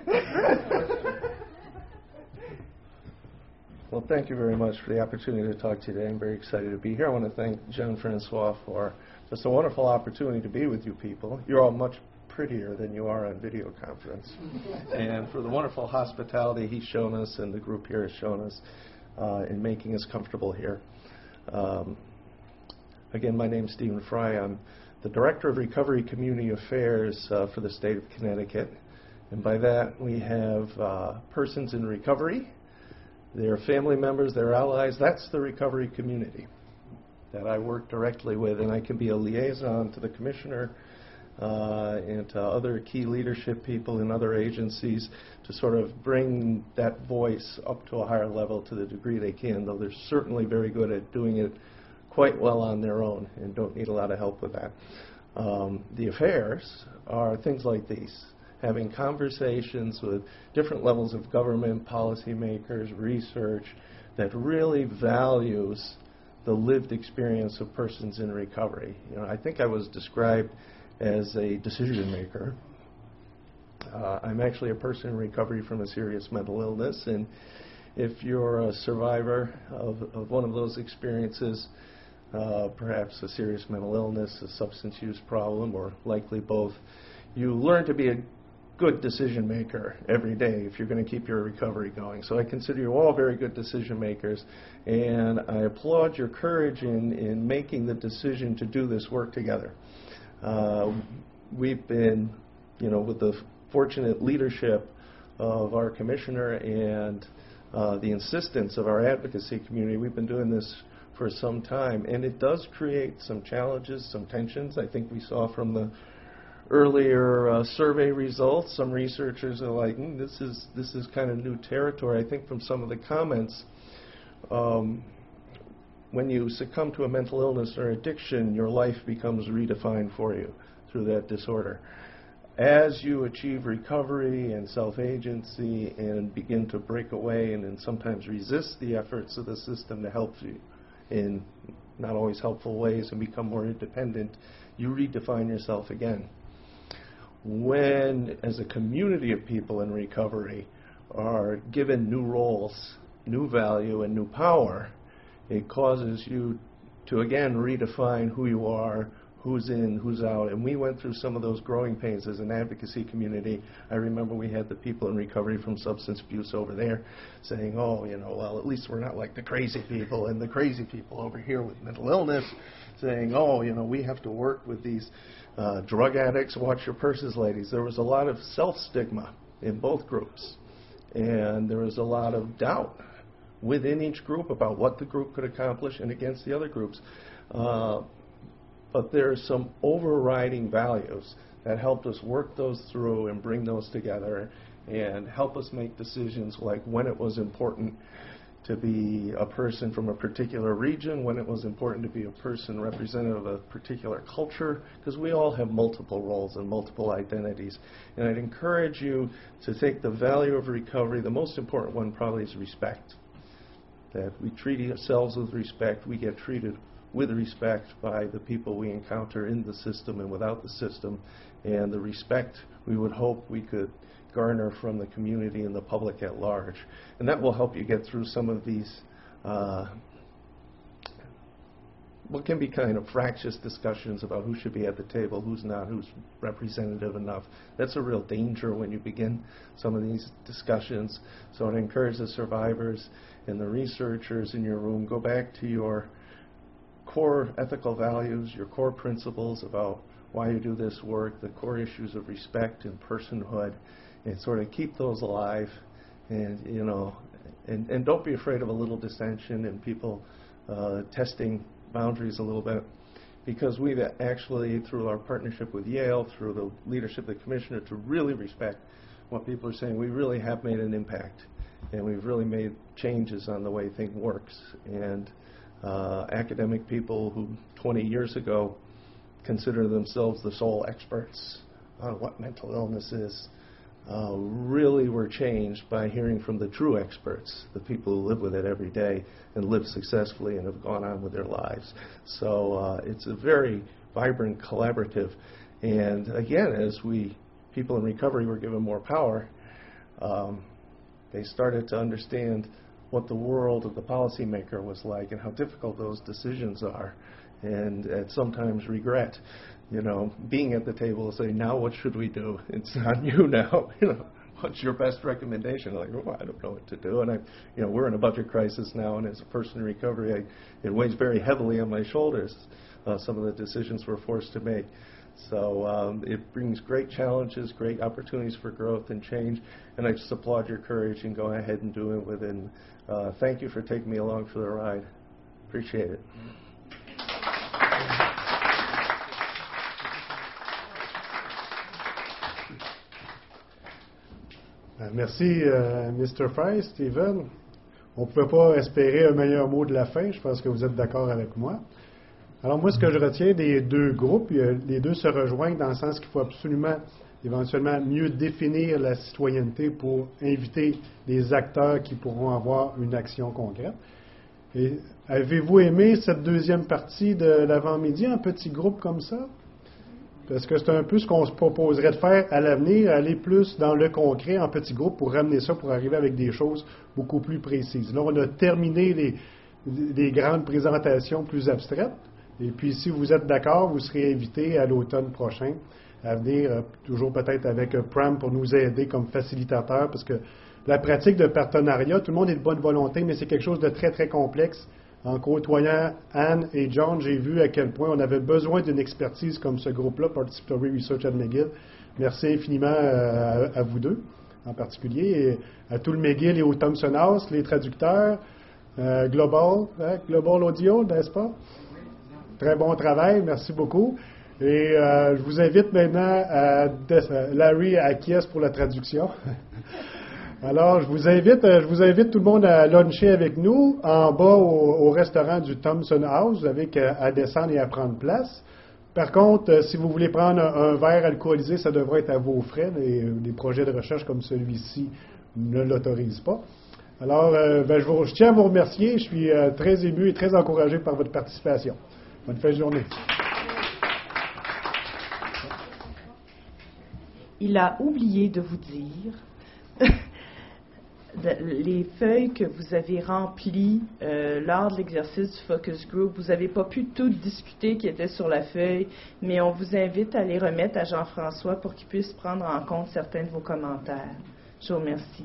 Well, thank you very much for the opportunity to talk to you today. I'm very excited to be here. I want to thank Jean-Francois for just a wonderful opportunity to be with you people. You're all much prettier than you are on video conference. And for the wonderful hospitality he's shown us and the group here has shown us uh, in making us comfortable here. Um, again, my name is Stephen Fry. I'm the Director of Recovery Community Affairs uh, for the state of Connecticut. And by that, we have uh, persons in recovery, their family members, their allies. That's the recovery community that I work directly with. And I can be a liaison to the commissioner uh, and to other key leadership people in other agencies to sort of bring that voice up to a higher level to the degree they can, though they're certainly very good at doing it quite well on their own and don't need a lot of help with that. Um, the affairs are things like these, having conversations with different levels of government, policymakers, research that really values the lived experience of persons in recovery. You know, I think I was described as a decision maker. Uh, I'm actually a person in recovery from a serious mental illness, and if you're a survivor of, of one of those experiences, uh, perhaps a serious mental illness, a substance use problem, or likely both, you learn to be a good decision maker every day if you're going to keep your recovery going. So I consider you all very good decision makers, and I applaud your courage in, in making the decision to do this work together. Uh, we've been, you know, with the fortunate leadership of our commissioner and uh, the insistence of our advocacy community, we've been doing this for some time, and it does create some challenges, some tensions. I think we saw from the earlier uh, survey results, some researchers are like, mm, this is this is kind of new territory. I think from some of the comments, um, when you succumb to a mental illness or addiction, your life becomes redefined for you through that disorder. As you achieve recovery and self-agency and begin to break away and then sometimes resist the efforts of the system to help you in not always helpful ways and become more independent, you redefine yourself again. When, as a community of people in recovery, are given new roles, new value, and new power, it causes you to again redefine who you are, who's in, who's out. And we went through some of those growing pains as an advocacy community. I remember we had the people in recovery from substance abuse over there saying, oh, you know, well, at least we're not like the crazy people, and the crazy people over here with mental illness saying, oh, you know, we have to work with these uh, drug addicts. Watch your purses, ladies. There was a lot of self-stigma in both groups, and there was a lot of doubt within each group about what the group could accomplish and against the other groups. Uh, but there are some overriding values that helped us work those through and bring those together and help us make decisions like when it was important to be a person from a particular region, when it was important to be a person representative of a particular culture, because we all have multiple roles and multiple identities. And I'd encourage you to take the value of recovery. The most important one probably is respect. That we treat ourselves with respect, we get treated with respect by the people we encounter in the system and without the system, and the respect we would hope we could garner from the community and the public at large. And that will help you get through some of these uh, what can be kind of fractious discussions about who should be at the table, who's not, who's representative enough. That's a real danger when you begin some of these discussions. So I'd encourage the survivors and the researchers in your room, go back to your core ethical values, your core principles about why you do this work, the core issues of respect and personhood, and sort of keep those alive. And, you know, and, and don't be afraid of a little dissension and people uh, testing boundaries a little bit, because we've actually, through our partnership with Yale, through the leadership of the commissioner, to really respect what people are saying, we really have made an impact, and we've really made changes on the way things works. And uh, academic people who twenty years ago consider themselves the sole experts on what mental illness is uh, really were changed by hearing from the true experts, the people who live with it every day and live successfully and have gone on with their lives. So uh, it's a very vibrant, collaborative. And again, as we, people in recovery were given more power, um, they started to understand what the world of the policymaker was like and how difficult those decisions are, and, and sometimes regret, you know, being at the table and saying, now what should we do? It's on you now. You know, what's your best recommendation? Like, oh, I don't know what to do. And I, you know, we're in a budget crisis now, and as a person in recovery, I, it weighs very heavily on my shoulders, uh, some of the decisions we're forced to make. So um, it brings great challenges, great opportunities for growth and change, and I just applaud your courage in going ahead and doing it within. Uh, thank you for taking me along for the ride. Appreciate it. Merci, euh, mister Fry, Steven. On ne pouvait pas espérer un meilleur mot de la fin. Je pense que vous êtes d'accord avec moi. Alors moi, ce que je retiens des deux groupes, les deux se rejoignent dans le sens qu'il faut absolument, éventuellement, mieux définir la citoyenneté pour inviter les acteurs qui pourront avoir une action concrète. Et avez-vous aimé cette deuxième partie de l'avant-midi, un petit groupe comme ça? Parce que c'est un peu ce qu'on se proposerait de faire à l'avenir, aller plus dans le concret en petits groupes pour ramener ça, pour arriver avec des choses beaucoup plus précises. Là, on a terminé les, les grandes présentations plus abstraites. Et puis, si vous êtes d'accord, vous serez invité à l'automne prochain à venir, euh, toujours peut-être avec euh, Pram pour nous aider comme facilitateur, parce que la pratique de partenariat, tout le monde est de bonne volonté, mais c'est quelque chose de très, très complexe. En côtoyant Anne et John, j'ai vu à quel point on avait besoin d'une expertise comme ce groupe-là, Participatory Research at McGill. Merci infiniment à, à vous deux, en particulier, et à tout le McGill et au Thomson House, les traducteurs, euh, Global, hein, Global Audio, n'est-ce pas? Très bon travail, merci beaucoup. Et euh, je vous invite maintenant à Larry acquiesce pour la traduction. Alors, je vous invite, je vous invite tout le monde à luncher avec nous en bas au, au restaurant du Thomson House. Vous avez qu'à descendre et à prendre place. Par contre, si vous voulez prendre un, un verre alcoolisé, ça devrait être à vos frais. Les, les projets de recherche comme celui-ci ne l'autorisent pas. Alors, euh, ben, je, vous, je tiens à vous remercier. Je suis euh, très ému et très encouragé par votre participation. Bonne fin de journée. Il a oublié de vous dire les feuilles que vous avez remplies euh, lors de l'exercice du focus group. Vous n'avez pas pu tout discuter qui était sur la feuille, mais on vous invite à les remettre à Jean-François pour qu'il puisse prendre en compte certains de vos commentaires. Je vous remercie.